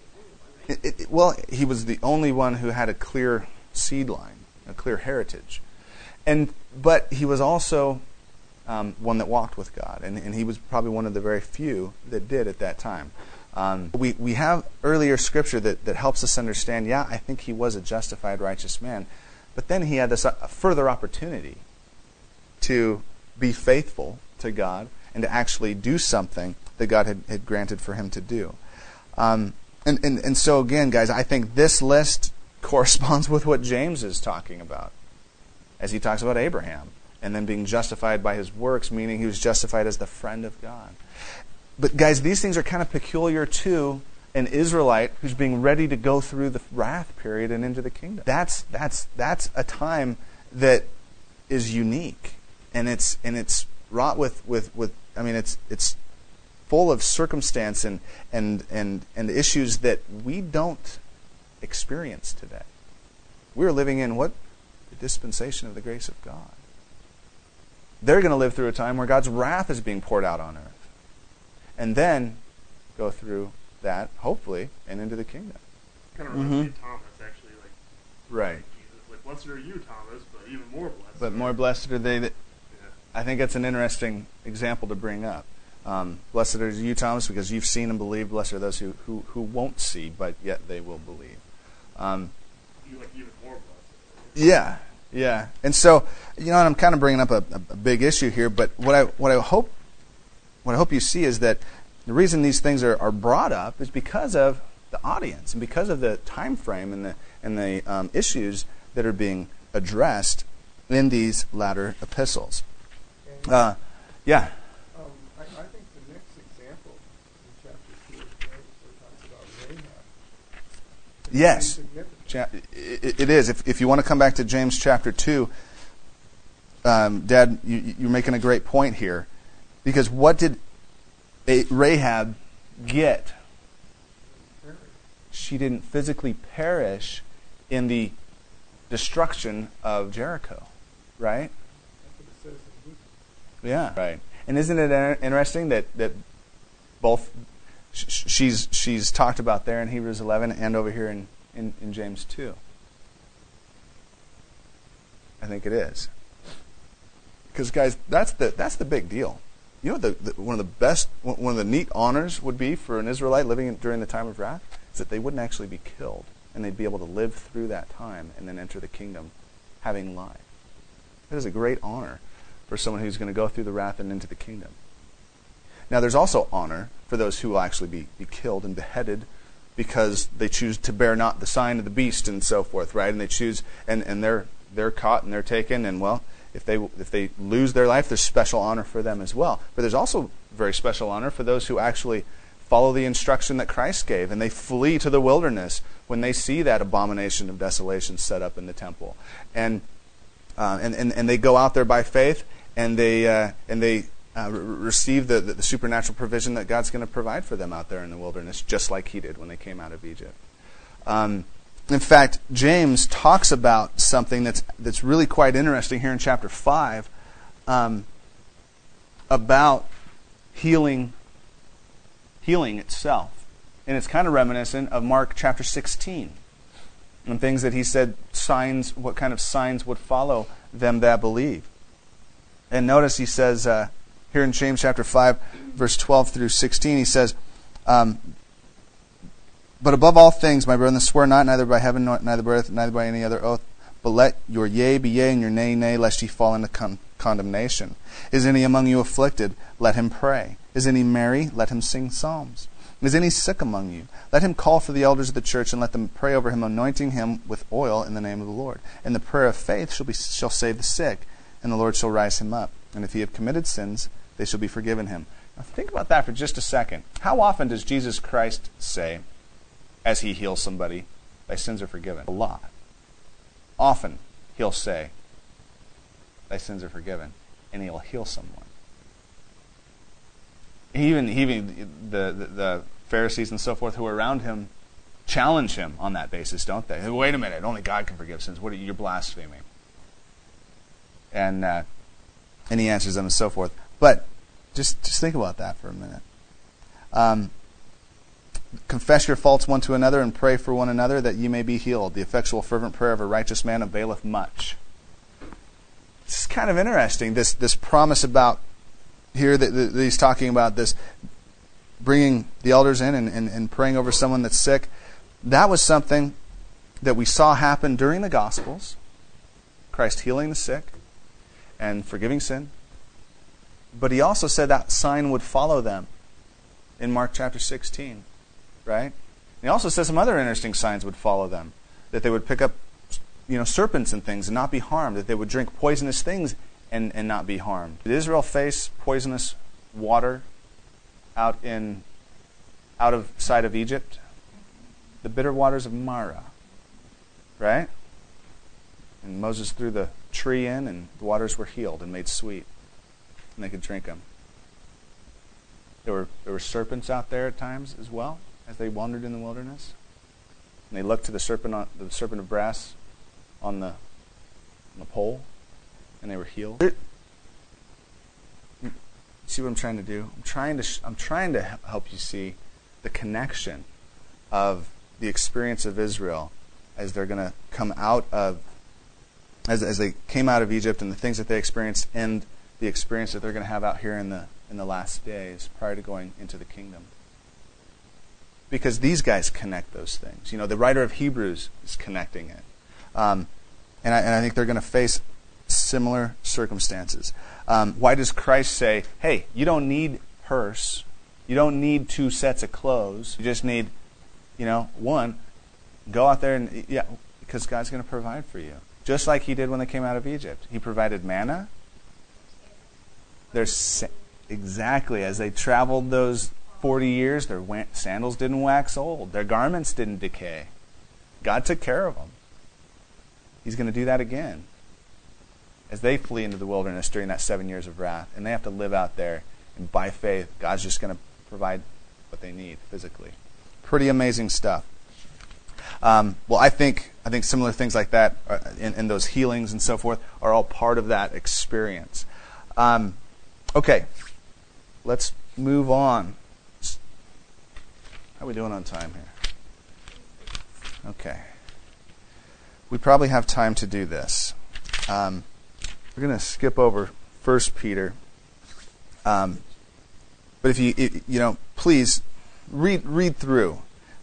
He was the only one who had a clear seed line, a clear heritage. But he was also one that walked with God. And he was probably one of the very few that did at that time. We have earlier scripture that helps us understand, I think he was a justified righteous man. But then he had this further opportunity to be faithful to God and to actually do something that God had granted for him to do. And so again, guys, I think this list corresponds with what James is talking about as he talks about Abraham and then being justified by his works, meaning he was justified as the friend of God. But guys, these things are kind of peculiar to an Israelite who's being ready to go through the wrath period and into the kingdom. That's a time that is unique, and it's wrought with it's full of circumstance and issues that we don't experience today. We're living in the dispensation of the grace of God. They're going to live through a time where God's wrath is being poured out on earth. And then go through that, hopefully, and into the kingdom. Kind of reminds me of Thomas, actually. Right. Jesus. Blessed are you, Thomas, but even more blessed. But more blessed are they that... Yeah. I think that's an interesting example to bring up. Blessed are you, Thomas, because you've seen and believed. Blessed are those who won't see, but yet they will believe. Even more blessed. Yeah. And so, and I'm kind of bringing up a big issue here, but what I hope you see is that the reason these things are brought up is because of the audience and because of the time frame and the issues that are being addressed in these latter epistles. And, Yeah. I think the next example in chapter 2 of James where it talks about Rahab. It's Yes. significant. It is. If you want to come back to James chapter 2, Dad, you're making a great point here. Because what did Rahab get? She didn't physically perish in the destruction of Jericho, right? That's what it says in Luke. Yeah, right. And isn't it interesting that both she's talked about there in Hebrews 11 and over here in James 2? I think it is. Because guys, that's the big deal. You know what one of the neat honors would be for an Israelite living during the time of wrath is that they wouldn't actually be killed, and they'd be able to live through that time and then enter the kingdom having life. That is a great honor for someone who's going to go through the wrath and into the kingdom. Now, there's also honor for those who will actually be killed and beheaded because they choose to bear not the sign of the beast and so forth, right? And they choose, and they're caught and they're taken, and well, if they lose their life, there's special honor for them as well. But there's also very special honor for those who actually follow the instruction that Christ gave, and they flee to the wilderness when they see that abomination of desolation set up in the temple, and they go out there by faith, and they receive the supernatural provision that God's going to provide for them out there in the wilderness, just like He did when they came out of Egypt. In fact, James talks about something that's really quite interesting here in chapter 5 about healing itself. And it's kind of reminiscent of Mark chapter 16 and things that he said what kind of signs would follow them that believe. And notice he says here in James chapter 5, verse 12 through 16, he says, but above all things, my brethren, swear not, neither by heaven, neither by earth, neither by any other oath, but let your yea be yea, and your nay, nay, lest ye fall into condemnation. Is any among you afflicted? Let him pray. Is any merry? Let him sing psalms. Is any sick among you? Let him call for the elders of the church, and let them pray over him, anointing him with oil in the name of the Lord. And the prayer of faith shall save the sick, and the Lord shall rise him up. And if he have committed sins, they shall be forgiven him. Now think about that for just a second. How often does Jesus Christ say, as he heals somebody, thy sins are forgiven? A lot. Often he'll say, thy sins are forgiven, and he'll heal someone. Even the Pharisees and so forth who are around him challenge him on that basis, don't they? Wait a minute, only God can forgive sins. You're blaspheming. And he answers them and so forth. But just think about that for a minute. Confess your faults one to another and pray for one another that ye may be healed. The effectual fervent prayer of a righteous man availeth much. This is kind of interesting, this promise about here that he's talking about this bringing the elders in and praying over someone that's sick. That was something that we saw happen during the Gospels. Christ healing the sick and forgiving sin. But he also said that sign would follow them in Mark chapter 16. Right? And he also says some other interesting signs would follow them. That they would pick up serpents and things and not be harmed. That they would drink poisonous things and not be harmed. Did Israel face poisonous water out of sight of Egypt? The bitter waters of Marah. Right? And Moses threw the tree in and the waters were healed and made sweet. And they could drink them. There were serpents out there at times as well, as they wandered in the wilderness. And they looked to the serpent of brass on the pole, and they were healed. See what I'm trying to do? I'm trying to help you see the connection of the experience of Israel as they're going to come out of, as they came out of Egypt, and the things that they experienced, and the experience that they're going to have out here in the last days prior to going into the kingdom. Because these guys connect those things. The writer of Hebrews is connecting it. And I think they're going to face similar circumstances. Why does Christ say, hey, you don't need purse. You don't need 2 sets of clothes. You just need, one. Go out there and, because God's going to provide for you. just like he did when they came out of Egypt. He provided manna. Exactly. As they traveled those 40 years, their sandals didn't wax old. Their garments didn't decay. God took care of them. He's going to do that again as they flee into the wilderness during that 7 years of wrath. And they have to live out there. And by faith, God's just going to provide what they need physically. Pretty amazing stuff. Well, I think similar things like that in those healings and so forth are all part of that experience. Okay, let's move on. How are we doing on time here? Okay. We probably have time to do this. We're going to skip over 1 Peter. But if you please read through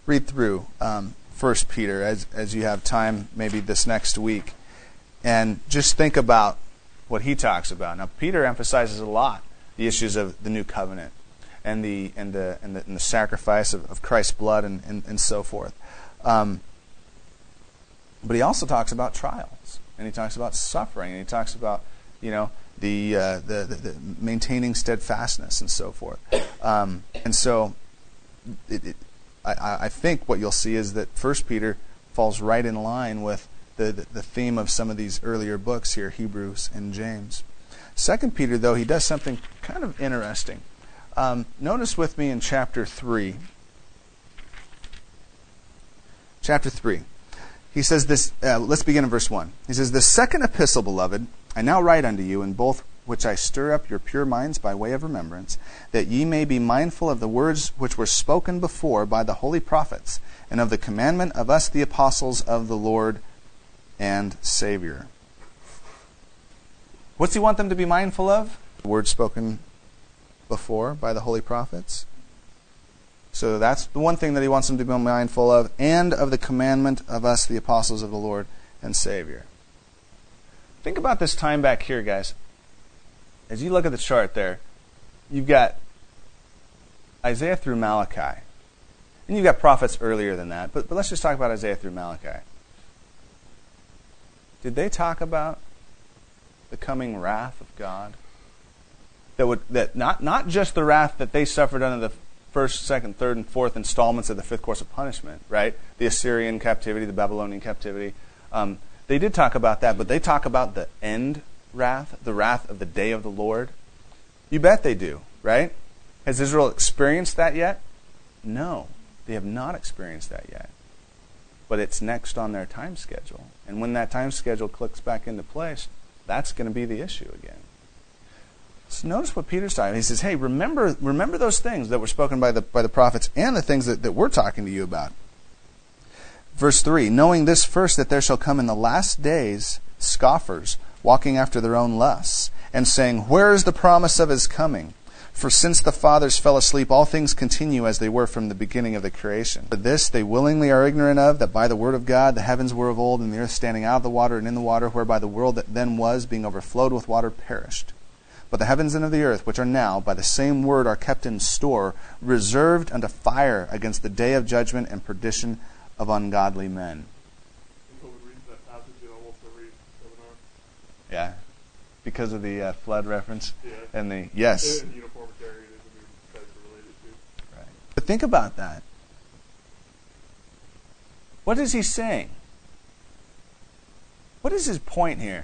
1 Peter as you have time, maybe this next week, and just think about what he talks about. Now, Peter emphasizes a lot the issues of the new covenant and the sacrifice of Christ's blood and so forth. But he also talks about trials, and he talks about suffering, and he talks about the maintaining steadfastness and so forth. And so I think what you'll see is that 1 Peter falls right in line with the theme of some of these earlier books here, Hebrews and James. 2 Peter, though, he does something kind of interesting. Notice with me in chapter 3. Chapter 3. He says this, let's begin in verse 1. He says, "The second epistle, beloved, I now write unto you, in both which I stir up your pure minds by way of remembrance, that ye may be mindful of the words which were spoken before by the holy prophets, and of the commandment of us the apostles of the Lord and Savior." What's he want them to be mindful of? The words spoken before by the holy prophets. So that's the one thing that he wants them to be mindful of, and of the commandment of us, the apostles of the Lord and Savior. Think about this time back here, guys. As you look at the chart there, you've got Isaiah through Malachi. And you've got prophets earlier than that, but let's just talk about Isaiah through Malachi. Did they talk about the coming wrath of God? That not just the wrath that they suffered under the first, second, third, and fourth installments of the fifth course of punishment, right? The Assyrian captivity, the Babylonian captivity. They did talk about that, but they talk about the end wrath, the wrath of the day of the Lord. You bet they do, right? Has Israel experienced that yet? No, they have not experienced that yet. But it's next on their time schedule. And when that time schedule clicks back into place, that's going to be the issue again. So notice what Peter's talking about. He says, hey, remember those things that were spoken by the prophets and the things that we're talking to you about. Verse 3, "Knowing this first, that there shall come in the last days scoffers, walking after their own lusts, and saying, Where is the promise of his coming? For since the fathers fell asleep, all things continue as they were from the beginning of the creation. For this they willingly are ignorant of, that by the word of God the heavens were of old, and the earth standing out of the water and in the water, whereby the world that then was, being overflowed with water, perished. But the heavens and of the earth, which are now, by the same word are kept in store, reserved unto fire against the day of judgment and perdition of ungodly men." People would read that passage in almost every seminar. Yeah, because of the flood reference. Yeah. And the, yes. And uniformitarianism you guys are related to. Right. But think about that. What is he saying? What is his point here?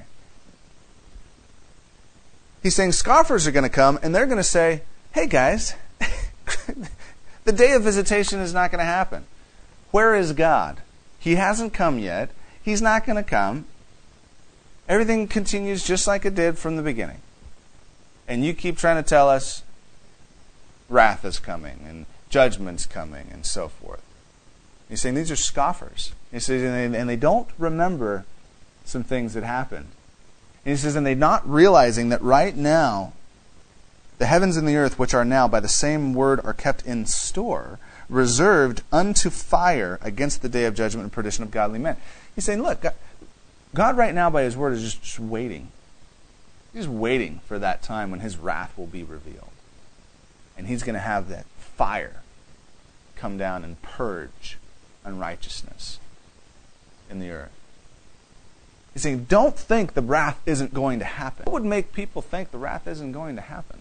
He's saying scoffers are going to come, and they're going to say, hey guys, the day of visitation is not going to happen. Where is God? He hasn't come yet. He's not going to come. Everything continues just like it did from the beginning. And you keep trying to tell us wrath is coming and judgment's coming and so forth. He's saying these are scoffers. He says, and they don't remember some things that happened. And he says, and they're not realizing that right now, the heavens and the earth, which are now by the same word, are kept in store, reserved unto fire against the day of judgment and perdition of godly men. He's saying, look, God right now by his word is just waiting. He's waiting for that time when his wrath will be revealed. And he's going to have that fire come down and purge unrighteousness in the earth. He's saying, don't think the wrath isn't going to happen. What would make people think the wrath isn't going to happen?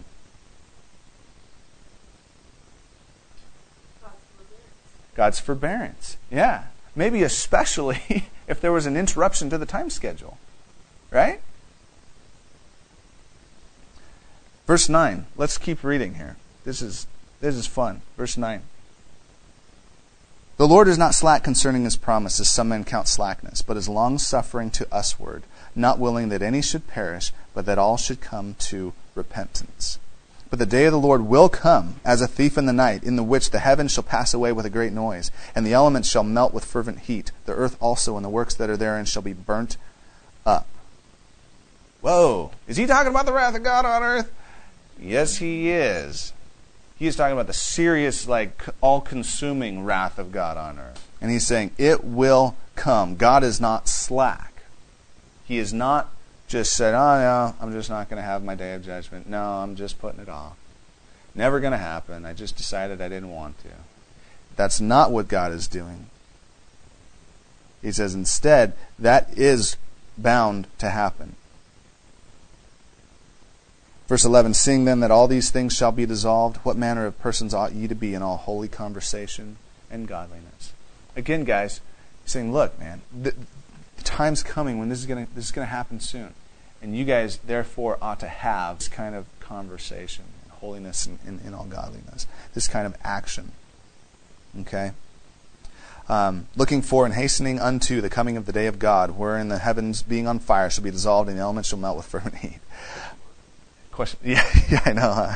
God's forbearance. Yeah. Maybe especially if there was an interruption to the time schedule. Right? Verse 9. Let's keep reading here. This is fun. Verse 9. The Lord is not slack concerning his promise, as some men count slackness, but is long-suffering to usward, not willing that any should perish, but that all should come to repentance. But the day of the Lord will come as a thief in the night, in the which the heavens shall pass away with a great noise, and the elements shall melt with fervent heat. The earth also and the works that are therein shall be burnt up. Whoa! Is he talking about the wrath of God on earth? Yes, he is. He is talking about the serious, all-consuming wrath of God on earth. And he's saying, it will come. God is not slack. He is not just said, oh, no, I'm just not going to have my day of judgment. No, I'm just putting it off. Never going to happen. I just decided I didn't want to. That's not what God is doing. He says, instead, that is bound to happen. Verse 11, seeing then that all these things shall be dissolved, what manner of persons ought ye to be in all holy conversation and godliness? Again, guys, he's saying, look, man, the time's coming when this is going to happen soon. And you guys, therefore, ought to have this kind of conversation, holiness and in all godliness, this kind of action. Okay? Looking for and hastening unto the coming of the day of God, wherein the heavens being on fire shall be dissolved and the elements shall melt with fervent heat. Question? Yeah, I know.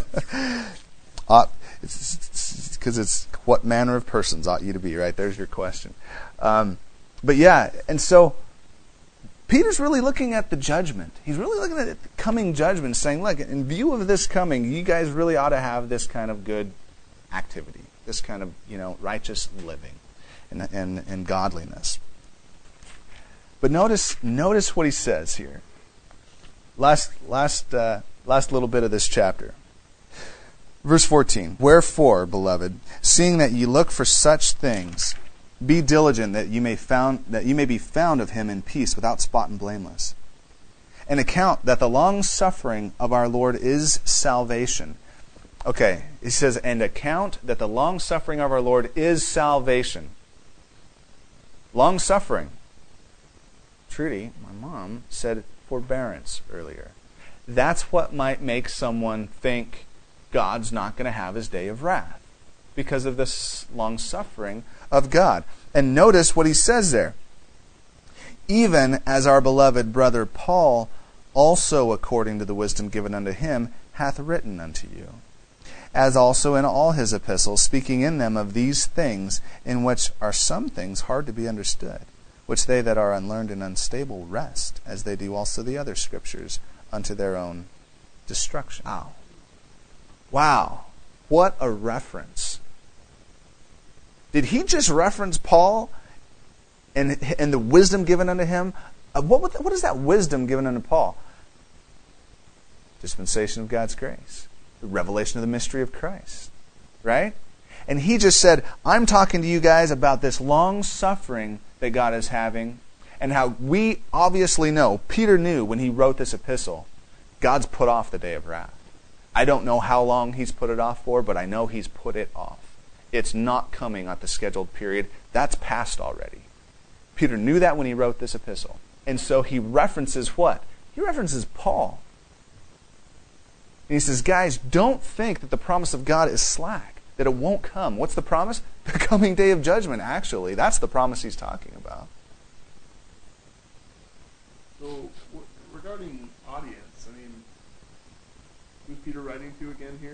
Huh? Because it's what manner of persons ought you to be, right? There's your question. But yeah, and so Peter's really looking at the judgment. He's really looking at the coming judgment, saying, look, in view of this coming, you guys really ought to have this kind of good activity, this kind of, righteous living and godliness. But notice what he says here. Last little bit of this chapter. Verse 14. Wherefore, beloved, seeing that ye look for such things, be diligent that you may be found of him in peace, without spot and blameless. And account that the long suffering of our Lord is salvation. Okay, he says, and account that the long suffering of our Lord is salvation. Long suffering. Trudy, my mom, said forbearance earlier. That's what might make someone think God's not going to have his day of wrath, because of this long suffering of God. And notice what he says there. Even as our beloved brother Paul also, according to the wisdom given unto him, hath written unto you, as also in all his epistles, speaking in them of these things, in which are some things hard to be understood, which they that are unlearned and unstable wrest, as they do also the other scriptures, unto their own destruction. Wow. What a reference. Did he just reference Paul and the wisdom given unto him? What is that wisdom given unto Paul? Dispensation of God's grace. The revelation of the mystery of Christ. Right? And he just said, I'm talking to you guys about this long suffering that God is having, and how we obviously know, Peter knew when he wrote this epistle, God's put off the day of wrath. I don't know how long he's put it off for, but I know he's put it off. It's not coming at the scheduled period. That's past already. Peter knew that when he wrote this epistle. And so he references what? He references Paul. And he says, guys, don't think that the promise of God is slack, that it won't come. What's the promise? The coming day of judgment, actually. That's the promise he's talking about. So, regarding audience, who's Peter writing to again here?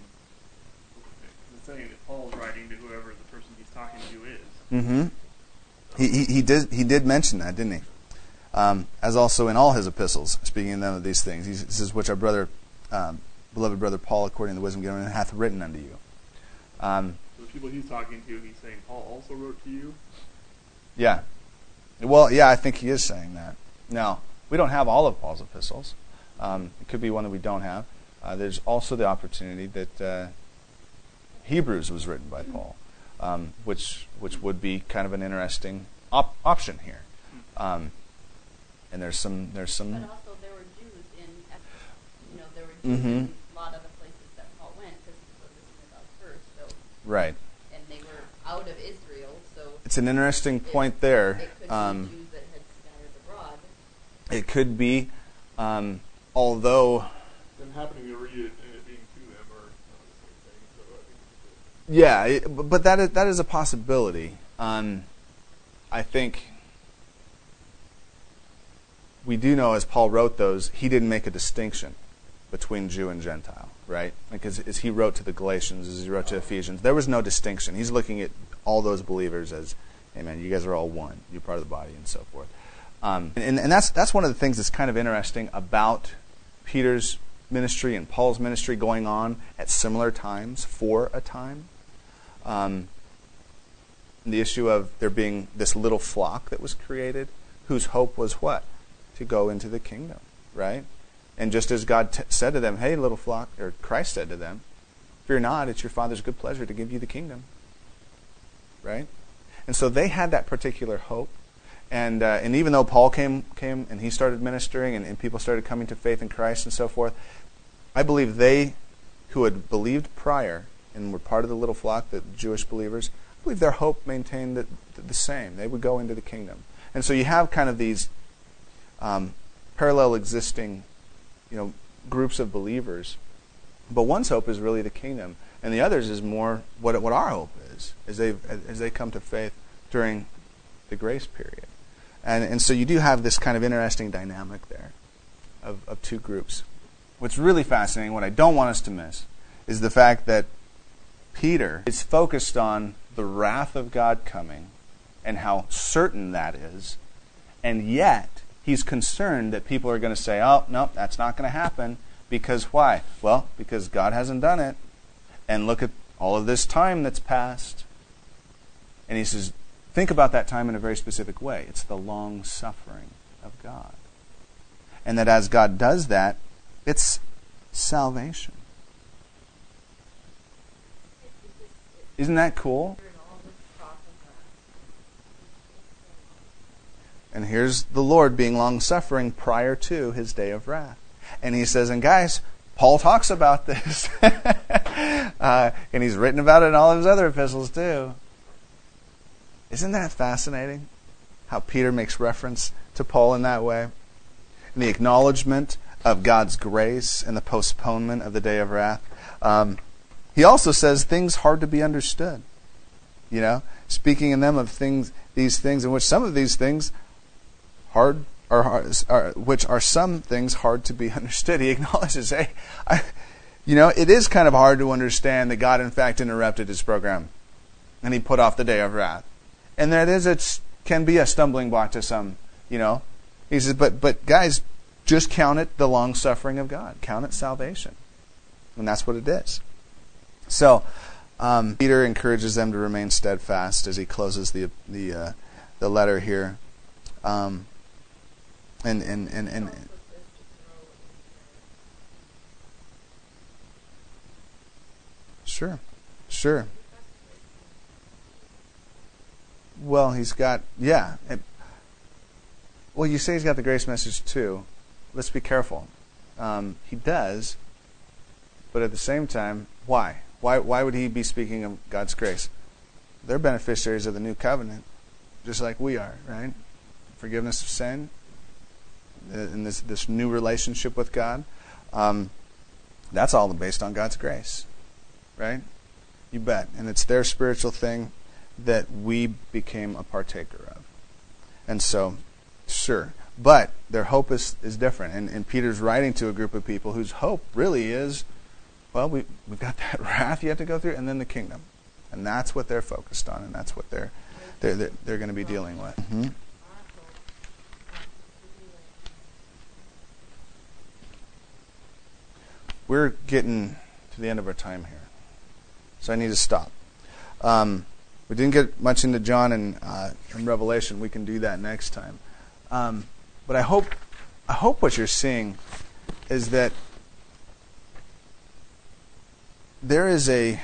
It's saying that Paul's writing to whoever the person he's talking to is. Mm-hmm. He did mention that, didn't he? As also in all his epistles, speaking in them of these things. He says, which our beloved brother Paul, according to the wisdom given, hath written unto you. So the people he's talking to, he's saying, Paul also wrote to you? Yeah. Well, yeah, I think he is saying that. Now, we don't have all of Paul's epistles. It could be one that we don't have. There's also the opportunity that Hebrews was written by Paul, which would be kind of an interesting option here. And there's some. But also there were Jews there were Jews Mhm. in a lot of the places that Paul went because this was the synagogue first. So, Right. and they were out of Israel, so It's an interesting point there. it could be Jews that had scattered abroad. It could be, although, Them happening to read it and it being to them are not the same thing. So I think it's but that is a possibility. I think we do know, as Paul wrote those, he didn't make a distinction between Jew and Gentile, right? Like as he wrote to the Galatians, as he wrote to Ephesians, there was no distinction. He's looking at all those believers as, hey man, you guys are all one. You're part of the body, and so forth. And that's one of the things that's kind of interesting about Peter's ministry and Paul's ministry going on at similar times for a time. The issue of there being this little flock that was created, whose hope was what? To go into the kingdom, right? And just as God said to them, hey, little flock, or Christ said to them, fear not, it's your Father's good pleasure to give you the kingdom, right? And so they had that particular hope. And even though Paul came and he started ministering and people started coming to faith in Christ and so forth, I believe they who had believed prior and were part of the little flock, the Jewish believers, I believe their hope maintained the same. They would go into the kingdom. And so you have kind of these parallel existing, groups of believers. But one's hope is really the kingdom, and the other's is more what our hope is as they come to faith during the grace period. And so you do have this kind of interesting dynamic there of two groups. What's really fascinating, what I don't want us to miss, is the fact that Peter is focused on the wrath of God coming and how certain that is, and yet he's concerned that people are going to say, oh, no, that's not going to happen. Because why? Well, because God hasn't done it. And look at all of this time that's passed. And he says, think about that time in a very specific way. It's the long suffering of God. And that as God does that, it's salvation. Isn't that cool? And here's the Lord being long-suffering prior to his day of wrath. And he says, and guys, Paul talks about this. And he's written about it in all of his other epistles too. Isn't that fascinating? How Peter makes reference to Paul in that way. And the acknowledgement of God's grace and the postponement of the day of wrath. He also says things hard to be understood. Speaking in them of these things in which some of these things which are some things hard to be understood. He acknowledges, hey, it is kind of hard to understand that God in fact interrupted his program and he put off the day of wrath. And that it can be a stumbling block to some, He says, but guys, just count it the long suffering of God. Count it salvation. And that's what it is. So, Peter encourages them to remain steadfast as he closes the letter here. And sure. Well, he's got, yeah. Well, you say he's got the grace message too. Let's be careful. He does, but at the same time, why? Why would he be speaking of God's grace? They're beneficiaries of the new covenant, just like we are, right? Forgiveness of sin, and this new relationship with God. That's all based on God's grace, right? You bet. And it's their spiritual thing that we became a partaker of. And so, sure. But their hope is different. And Peter's writing to a group of people whose hope really is, well, we've got that wrath yet to go through, and then the kingdom. And that's what they're focused on, and that's what they're going to be dealing with. Mm-hmm. We're getting to the end of our time here, so I need to stop. We didn't get much into John and Revelation. We can do that next time. But I hope what you're seeing is that there is a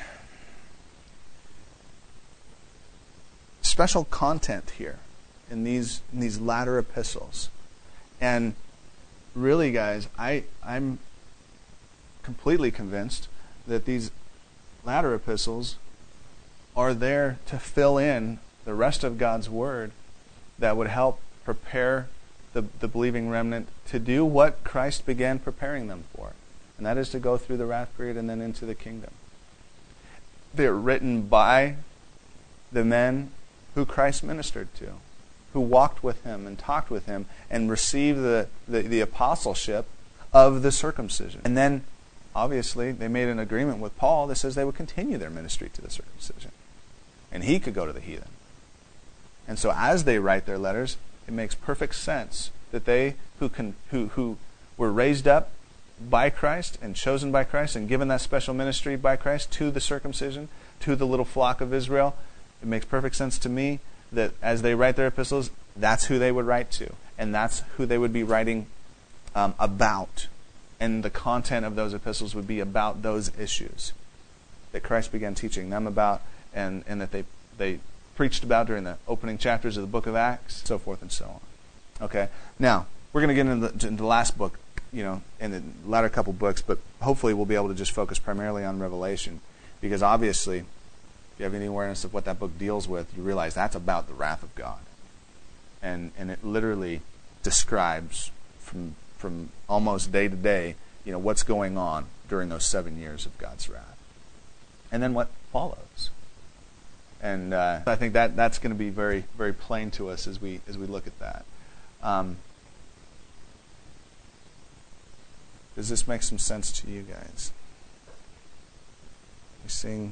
special content here in these latter epistles, And really, guys, I'm completely convinced that these latter epistles are there to fill in the rest of God's Word that would help prepare the believing remnant to do what Christ began preparing them for. And that is to go through the wrath period and then into the kingdom. They're written by the men who Christ ministered to, who walked with Him and talked with Him and received the apostleship of the circumcision. And then, obviously, they made an agreement with Paul that says they would continue their ministry to the circumcision. And he could go to the heathen. And so as they write their letters, it makes perfect sense that they who were raised up by Christ and chosen by Christ and given that special ministry by Christ to the circumcision, to the little flock of Israel, it makes perfect sense to me that as they write their epistles, that's who they would write to. And that's who they would be writing about. And the content of those epistles would be about those issues that Christ began teaching them about and that they preached about during the opening chapters of the book of Acts, so forth and so on. Okay? Now, we're going to get into the last book, in the latter couple books, but hopefully we'll be able to just focus primarily on Revelation, because obviously, if you have any awareness of what that book deals with, you realize that's about the wrath of God. And it literally describes from almost day to day, what's going on during those 7 years of God's wrath. And then what follows. And I think that's going to be very, very plain to us as we look at that. Does this make some sense to you guys? You seeing?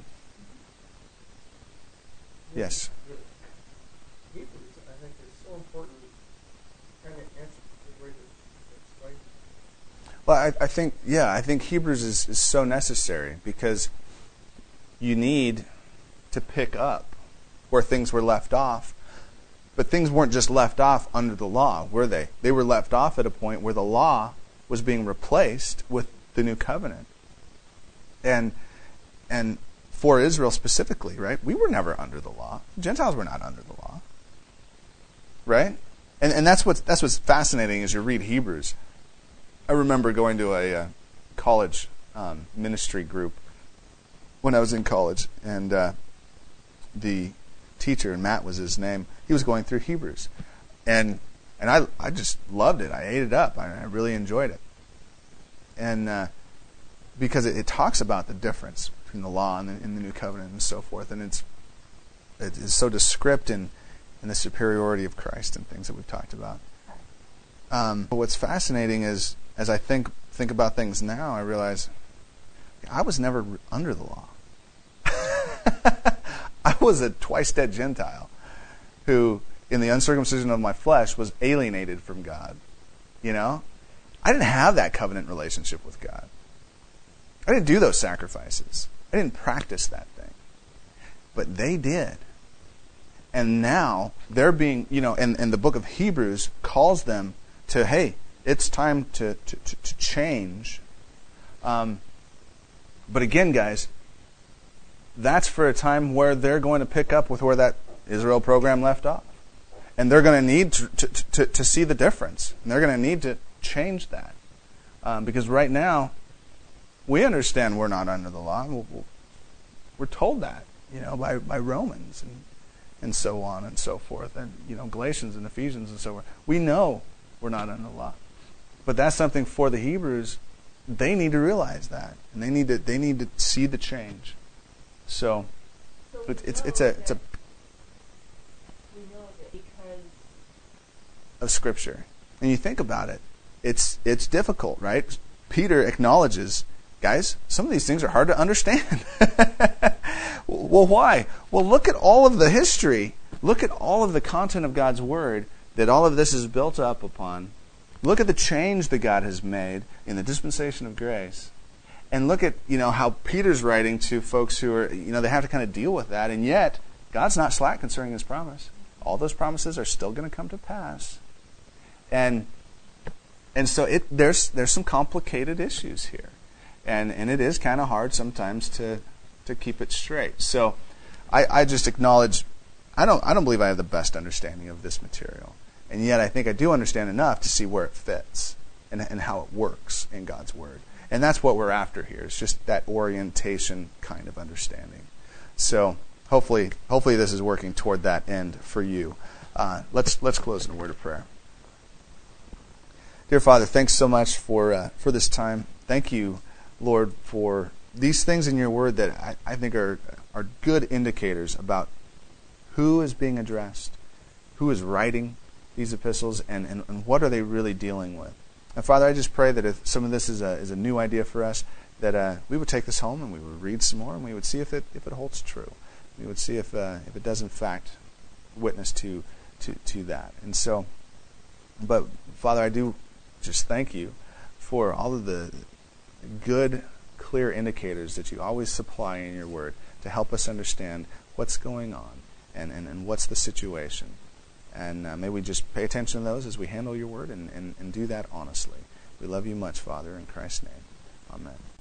Yes. Hebrews, I think, is so important. Kind of answer the way to explain. Well, I think Hebrews is so necessary because you need to pick up where things were left off. But things weren't just left off under the law, were they? They were left off at a point where the law was being replaced with the new covenant. And for Israel specifically, right? We were never under the law. Gentiles were not under the law. Right? And that's what's fascinating as you read Hebrews. I remember going to a college ministry group when I was in college, and the teacher, and Matt was his name, he was going through Hebrews. And I just loved it. I ate it up. I really enjoyed it. And because it talks about the difference between the law and the new covenant and so forth. And it's so descriptive in the superiority of Christ and things that we've talked about. But what's fascinating is, as I think about things now, I realize I was never under the law. I was a twice dead Gentile who, in the uncircumcision of my flesh, was alienated from God. I didn't have that covenant relationship with God. I didn't do those sacrifices. I didn't practice that thing. But they did. And now they're being, and the book of Hebrews calls them to, hey, it's time to change. But again, guys, that's for a time where they're going to pick up with where that Israel program left off. And they're going to need to see the difference. And they're going to need to change that. Because right now, we understand we're not under the law. We're told that, by Romans and so on and so forth. And, Galatians and Ephesians and so forth. We know we're not under the law. But that's something for the Hebrews. They need to realize that. And they need to see the change. So it's a we know that because of Scripture. And you think about it, it's difficult, right? Peter acknowledges, guys, some of these things are hard to understand. Well, why? Well, look at all of the history. Look at all of the content of God's Word that all of this is built up upon. Look at the change that God has made in the dispensation of grace. And look at, how Peter's writing to folks who are, they have to kind of deal with that. And yet, God's not slack concerning His promise. All those promises are still going to come to pass. And so there's some complicated issues here. And it is kind of hard sometimes to keep it straight. So I just acknowledge, I don't believe I have the best understanding of this material. And yet I think I do understand enough to see where it fits and how it works in God's Word. And that's what we're after here. It's just that orientation kind of understanding. So hopefully this is working toward that end for you. Let's close in a word of prayer. Dear Father, thanks so much for this time. Thank you, Lord, for these things in your Word that I think are good indicators about who is being addressed, who is writing these epistles, and what are they really dealing with. And Father, I just pray that if some of this is a new idea for us, that we would take this home and we would read some more, and we would see if it holds true. We would see if it does in fact witness to that. And so, but Father, I do just thank you for all of the good, clear indicators that you always supply in your Word to help us understand what's going on and what's the situation. And may we just pay attention to those as we handle your Word and do that honestly. We love you much, Father, in Christ's name. Amen.